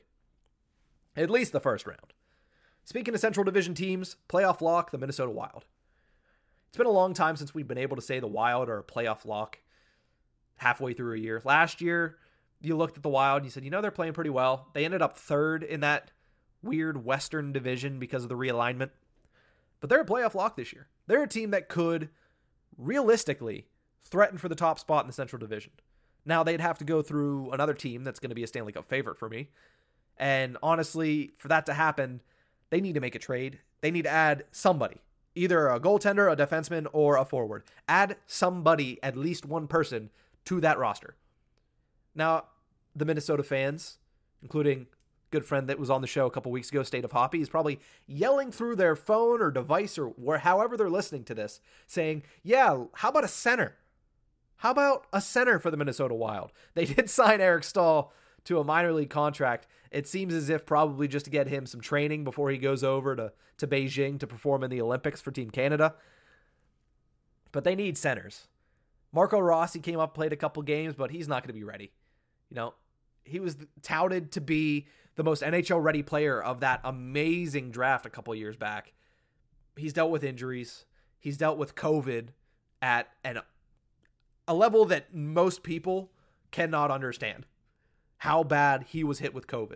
At least the first round. Speaking of Central Division teams, playoff lock, the Minnesota Wild. It's been a long time since we've been able to say the Wild are a playoff lock halfway through a year. Last year, you looked at the Wild and you said, they're playing pretty well. They ended up third in that weird Western division because of the realignment. But they're a playoff lock this year. They're a team that could realistically threaten for the top spot in the Central Division. Now, they'd have to go through another team that's going to be a Stanley Cup favorite for me. And honestly, for that to happen, they need to make a trade. They need to add somebody. Either a goaltender, a defenseman, or a forward. Add somebody, at least one person, to that roster. Now, the Minnesota fans, including good friend that was on the show a couple weeks ago, State of Hoppy, is probably yelling through their phone or device or however they're listening to this, saying, yeah, how about a center? How about a center for the Minnesota Wild? They did sign Eric Stahl to a minor league contract. It seems as if probably just to get him some training before he goes over to Beijing to perform in the Olympics for Team Canada. But they need centers. Marco Rossi came up, played a couple games, but he's not going to be ready. He was touted to be the most NHL-ready player of that amazing draft a couple years back. He's dealt with injuries. He's dealt with COVID at a level that most people cannot understand. How bad he was hit with COVID.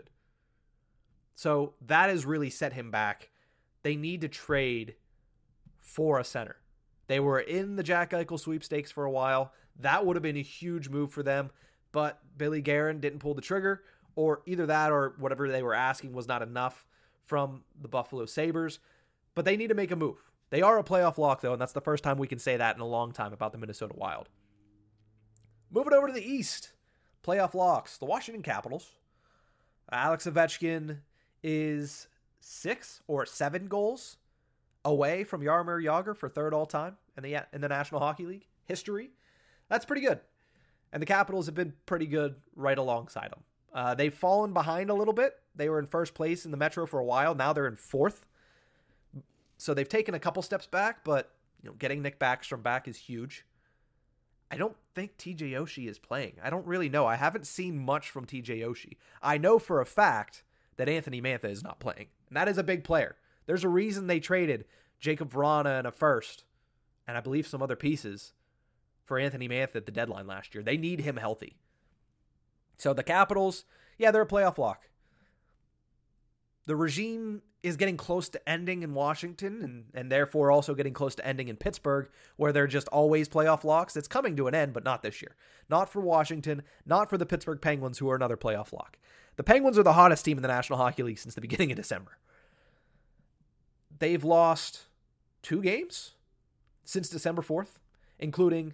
So that has really set him back. They need to trade for a center. They were in the Jack Eichel sweepstakes for a while. That would have been a huge move for them, but Billy Guerin didn't pull the trigger, or either that or whatever they were asking was not enough from the Buffalo Sabres. But they need to make a move. They are a playoff lock, though, and that's the first time we can say that in a long time about the Minnesota Wild. Moving over to the East. Playoff locks. The Washington Capitals. Alex Ovechkin is 6 or 7 goals away from Jaromir Jagr for third all-time in the National Hockey League history. That's pretty good. And the Capitals have been pretty good right alongside them. They've fallen behind a little bit. They were in first place in the Metro for a while. Now they're in fourth. So they've taken a couple steps back, but getting Nick Backstrom back is huge. I don't think TJ Oshie is playing. I don't really know. I haven't seen much from TJ Oshie. I know for a fact that Anthony Mantha is not playing. And that is a big player. There's a reason they traded Jacob Vrana and a first, and I believe some other pieces, for Anthony Mantha at the deadline last year. They need him healthy. So the Capitals, yeah, they're a playoff lock. The regime is getting close to ending in Washington and therefore also getting close to ending in Pittsburgh, where they're just always playoff locks. It's coming to an end, but not this year. Not for Washington, not for the Pittsburgh Penguins, who are another playoff lock. The Penguins are the hottest team in the National Hockey League since the beginning of December. They've lost 2 games since December 4th, including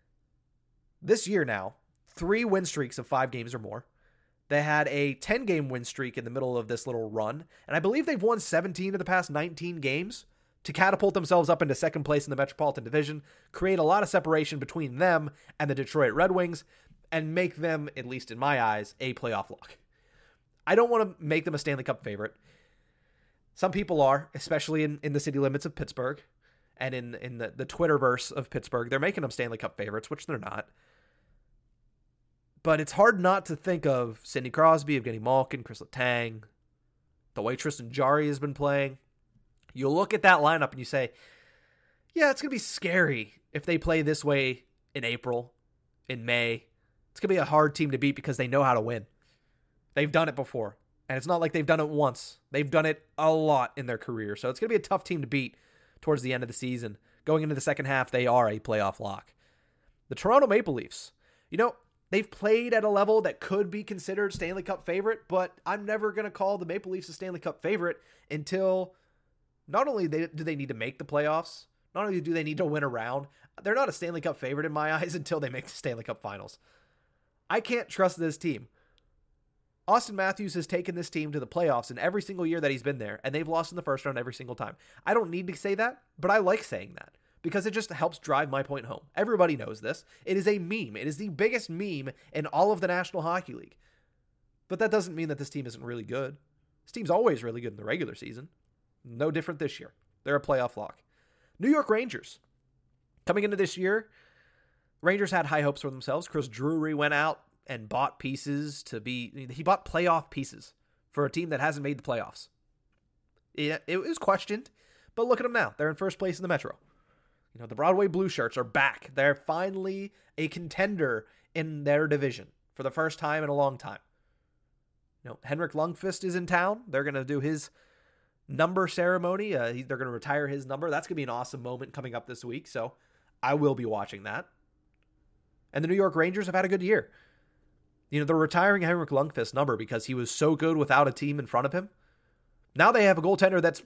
this year now, 3 win streaks of 5 games or more. They had a 10-game win streak in the middle of this little run, and I believe they've won 17 of the past 19 games to catapult themselves up into second place in the Metropolitan Division, create a lot of separation between them and the Detroit Red Wings, and make them, at least in my eyes, a playoff lock. I don't want to make them a Stanley Cup favorite. Some people are, especially in the city limits of Pittsburgh and in the Twitterverse of Pittsburgh. They're making them Stanley Cup favorites, which they're not. But it's hard not to think of Sidney Crosby, Evgeny Malkin, Chris Letang, the way Tristan Jarry has been playing. You look at that lineup and you say, yeah, it's going to be scary if they play this way in April, in May. It's going to be a hard team to beat because they know how to win. They've done it before. And it's not like they've done it once. They've done it a lot in their career. So it's going to be a tough team to beat towards the end of the season. Going into the second half, they are a playoff lock. The Toronto Maple Leafs, they've played at a level that could be considered Stanley Cup favorite, but I'm never going to call the Maple Leafs a Stanley Cup favorite until not only do they need to make the playoffs, not only do they need to win a round, they're not a Stanley Cup favorite in my eyes until they make the Stanley Cup Finals. I can't trust this team. Austin Matthews has taken this team to the playoffs in every single year that he's been there, and they've lost in the first round every single time. I don't need to say that, but I like saying that because it just helps drive my point home. Everybody knows this. It is a meme. It is the biggest meme in all of the National Hockey League. But that doesn't mean that this team isn't really good. This team's always really good in the regular season. No different this year. They're a playoff lock. New York Rangers. Coming into this year, Rangers had high hopes for themselves. Chris Drury went out and bought pieces he bought playoff pieces for a team that hasn't made the playoffs. It was questioned, but look at them now. They're in first place in the Metro. The Broadway Blue Shirts are back. They're finally a contender in their division for the first time in a long time. Henrik Lundqvist is in town. They're going to do his number ceremony. They're going to retire his number. That's going to be an awesome moment coming up this week, so I will be watching that. And the New York Rangers have had a good year. They're retiring Henrik Lundqvist's number because he was so good without a team in front of him. Now they have a goaltender that's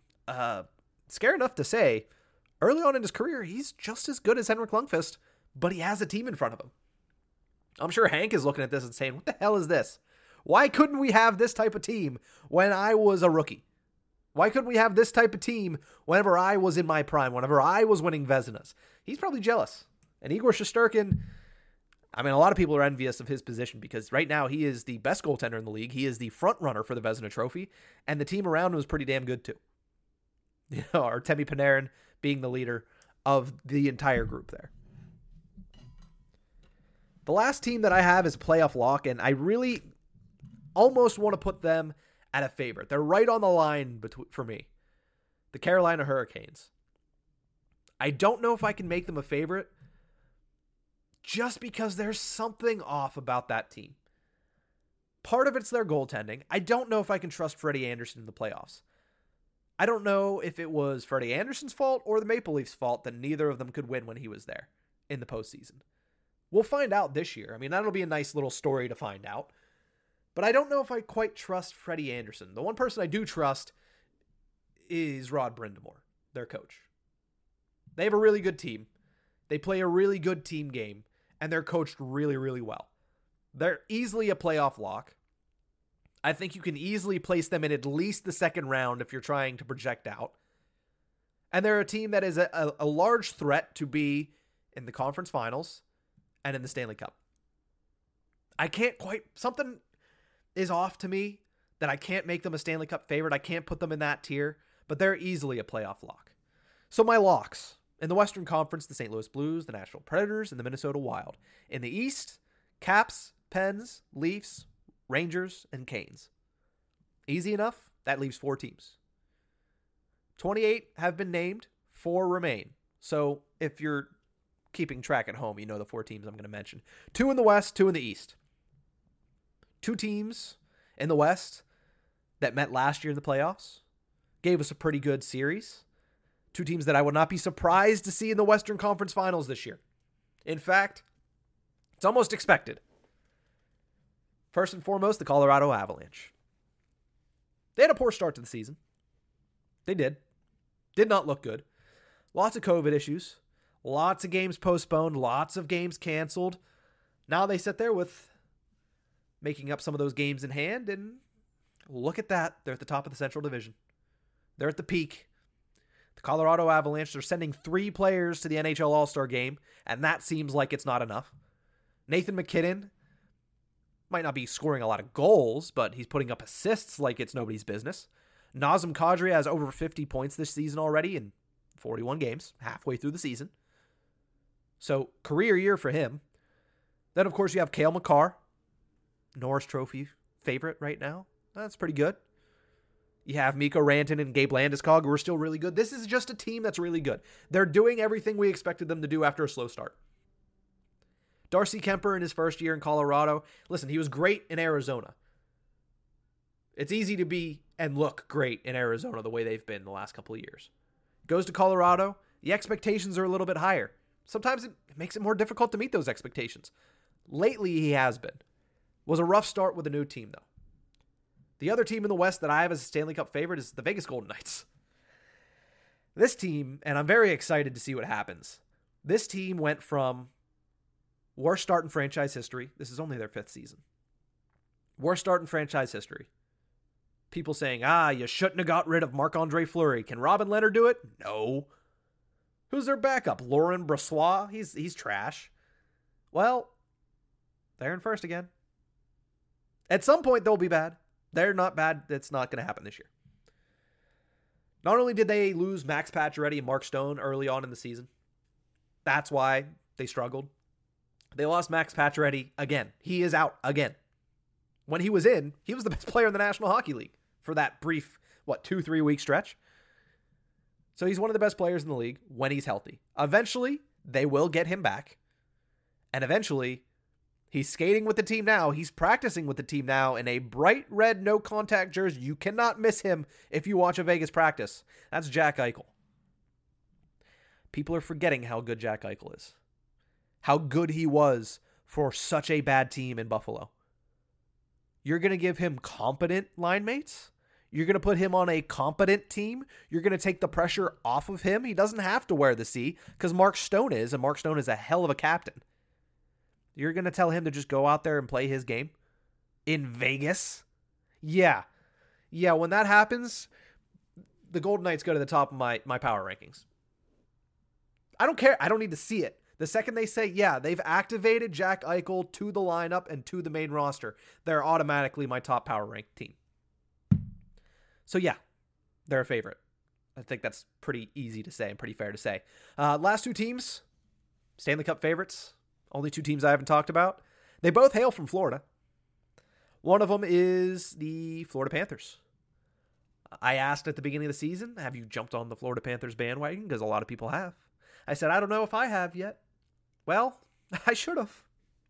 scary enough to say, early on in his career, he's just as good as Henrik Lundqvist, but he has a team in front of him. I'm sure Hank is looking at this and saying, what the hell is this? Why couldn't we have this type of team when I was a rookie? Why couldn't we have this type of team whenever I was in my prime, whenever I was winning Vezinas? He's probably jealous. And Igor Shesterkin, a lot of people are envious of his position because right now he is the best goaltender in the league. He is the front runner for the Vezina Trophy, and the team around him is pretty damn good too. Artemi Panarin being the leader of the entire group there. The last team that I have is a playoff lock, and I really almost want to put them at a favorite. They're right on the line for me. The Carolina Hurricanes. I don't know if I can make them a favorite just because there's something off about that team. Part of it's their goaltending. I don't know if I can trust Freddie Andersen in the playoffs. I don't know if it was Freddie Andersen's fault or the Maple Leafs' fault that neither of them could win when he was there in the postseason. We'll find out this year. That'll be a nice little story to find out. But I don't know if I quite trust Freddie Andersen. The one person I do trust is Rod Brind'Amour, their coach. They have a really good team. They play a really good team game, and they're coached really, really well. They're easily a playoff lock. I think you can easily place them in at least the second round if you're trying to project out. And they're a team that is a large threat to be in the conference finals and in the Stanley Cup. Something is off to me that I can't make them a Stanley Cup favorite. I can't put them in that tier, but they're easily a playoff lock. So my locks. In the Western Conference, the St. Louis Blues, the Nashville Predators, and the Minnesota Wild. In the East, Caps, Pens, Leafs, Rangers, and Canes. Easy enough? That leaves 4 teams. 28 have been named, 4 remain. So if you're keeping track at home, you know the 4 teams I'm going to mention. 2 in the West, 2 in the East. 2 teams in the West that met last year in the playoffs. Gave us a pretty good series. 2 teams that I would not be surprised to see in the Western Conference Finals this year. In fact, it's almost expected. First and foremost, the Colorado Avalanche. They had a poor start to the season. They did. Did not look good. Lots of COVID issues. Lots of games postponed. Lots of games canceled. Now they sit there with making up some of those games in hand, and look at that. They're at the top of the Central Division. They're at the peak. The Colorado Avalanche, they're sending 3 players to the NHL All-Star Game, and that seems like it's not enough. Nathan McKinnon might not be scoring a lot of goals, but he's putting up assists like it's nobody's business. Nazem Kadri has over 50 points this season already in 41 games, halfway through the season. So, career year for him. Then, of course, you have Cale Makar, Norris Trophy favorite right now. That's pretty good. You have Mikko Rantanen and Gabe Landeskog, who are still really good. This is just a team that's really good. They're doing everything we expected them to do after a slow start. Darcy Kemper in his first year in Colorado. Listen, he was great in Arizona. It's easy to be and look great in Arizona the way they've been the last couple of years. Goes to Colorado, the expectations are a little bit higher. Sometimes it makes it more difficult to meet those expectations. Lately, he has been. Was a rough start with a new team, though. The other team in the West that I have as a Stanley Cup favorite is the Vegas Golden Knights. This team, and I'm very excited to see what happens. This team went from worst start in franchise history. This is only their 5th season. Worst start in franchise history. People saying, you shouldn't have got rid of Marc-Andre Fleury. Can Robin Leonard do it? No. Who's their backup? Laurent Brossoit? He's trash. Well, they're in first again. At some point, they'll be bad. They're not bad. It's not going to happen this year. Not only did they lose Max Pacioretty and Mark Stone early on in the season, that's why they struggled. They lost Max Pacioretty again. He is out again. When he was in, he was the best player in the National Hockey League for that brief, 2-3 week stretch. So he's one of the best players in the league when he's healthy. Eventually, they will get him back. And eventually, he's skating with the team now. He's practicing with the team now in a bright red no-contact jersey. You cannot miss him if you watch a Vegas practice. That's Jack Eichel. People are forgetting how good Jack Eichel is. How good he was for such a bad team in Buffalo. You're going to give him competent line mates? You're going to put him on a competent team? You're going to take the pressure off of him? He doesn't have to wear the C because Mark Stone is, and Mark Stone is a hell of a captain. You're going to tell him to just go out there and play his game? In Vegas? Yeah, when that happens, the Golden Knights go to the top of my power rankings. I don't care. I don't need to see it. The second they say, they've activated Jack Eichel to the lineup and to the main roster, they're automatically my top power ranked team. So they're a favorite. I think that's pretty easy to say and pretty fair to say. Last 2 teams, Stanley Cup favorites. Only 2 teams I haven't talked about. They both hail from Florida. One of them is the Florida Panthers. I asked at the beginning of the season, have you jumped on the Florida Panthers bandwagon? Because a lot of people have. I said, I don't know if I have yet. Well, I should have.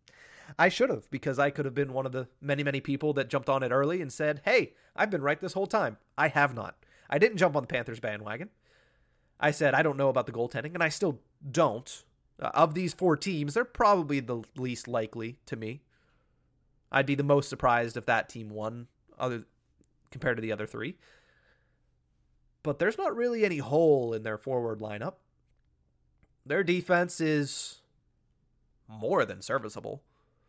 Because I could have been one of the many, many people that jumped on it early and said, hey, I've been right this whole time. I have not. I didn't jump on the Panthers bandwagon. I said, I don't know about the goaltending, and I still don't. Of these 4 teams, they're probably the least likely to me. I'd be the most surprised if that team won compared to the other 3. But there's not really any hole in their forward lineup. Their defense is more than serviceable.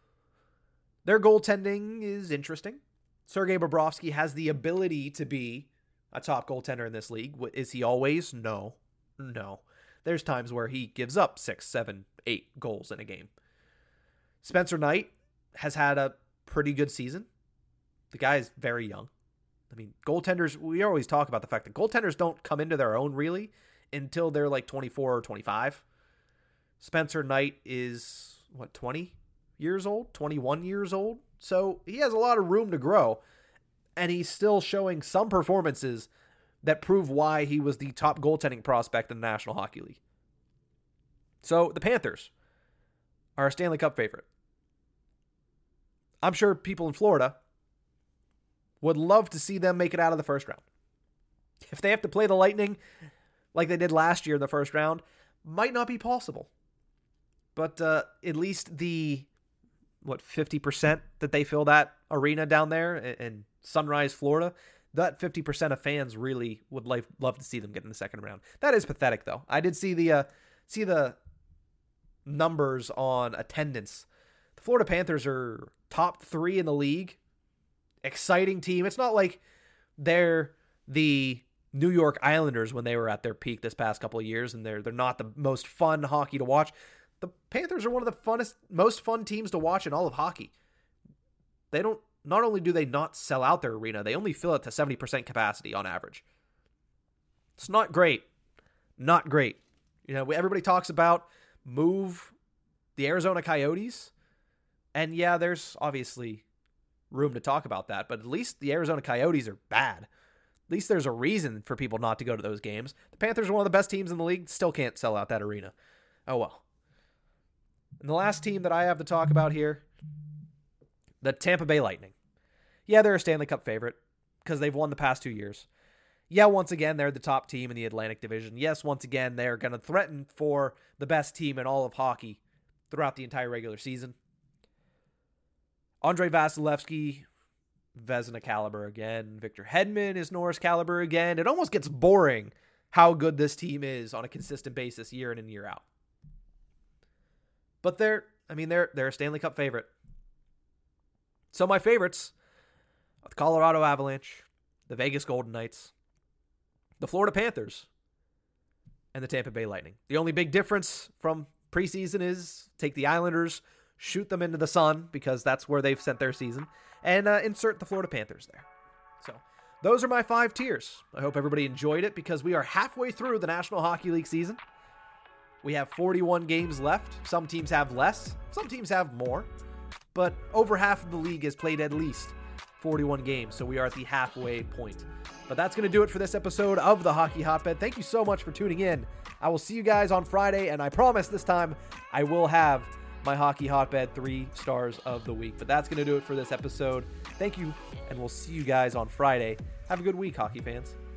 Their goaltending is interesting. Sergei Bobrovsky has the ability to be a top goaltender in this league. Is he always? No. There's times where he gives up 6, 7, 8 goals in a game. Spencer Knight has had a pretty good season. The guy is very young. I mean, goaltenders, we always talk about the fact that goaltenders don't come into their own really until they're like 24 or 25. Spencer Knight is, 20 years old? 21 years old? So he has a lot of room to grow, and he's still showing some performances that prove why he was the top goaltending prospect in the National Hockey League. So the Panthers are a Stanley Cup favorite. I'm sure people in Florida would love to see them make it out of the first round. If they have to play the Lightning like they did last year in the first round, might not be possible. But at least the 50% that they fill that arena down there in Sunrise, Florida, that 50% of fans really would love to see them get in the second round. That is pathetic, though. I did see the numbers on attendance. The Florida Panthers are top 3 in the league. Exciting team. It's not like they're the New York Islanders when they were at their peak this past couple of years, and they're not the most fun hockey to watch. The Panthers are one of the most fun teams to watch in all of hockey. Not only do they not sell out their arena, they only fill it to 70% capacity on average. It's not great. Not great. Everybody talks about move the Arizona Coyotes, and there's obviously room to talk about that, but at least the Arizona Coyotes are bad. At least there's a reason for people not to go to those games. The Panthers are one of the best teams in the league. Still can't sell out that arena. Oh well. And the last team that I have to talk about here, the Tampa Bay Lightning. Yeah, they're a Stanley Cup favorite because they've won the past 2 years. Yeah, once again, they're the top team in the Atlantic Division. Yes, once again, they're going to threaten for the best team in all of hockey throughout the entire regular season. Andrei Vasilevsky, Vezina caliber again. Victor Hedman is Norris caliber again. It almost gets boring how good this team is on a consistent basis year in and year out. But they're a Stanley Cup favorite. So my favorites are the Colorado Avalanche, the Vegas Golden Knights, the Florida Panthers, and the Tampa Bay Lightning. The only big difference from preseason is take the Islanders, shoot them into the sun because that's where they've sent their season, and insert the Florida Panthers there. So those are my 5 tiers. I hope everybody enjoyed it because we are halfway through the National Hockey League season. We have 41 games left. Some teams have less. Some teams have more. But over half of the league has played at least 41 games, so we are at the halfway point. But that's going to do it for this episode of the Hockey Hotbed. Thank you so much for tuning in. I will see you guys on Friday, and I promise this time I will have my Hockey Hotbed 3 stars of the week. But that's going to do it for this episode. Thank you, and we'll see you guys on Friday. Have a good week, hockey fans.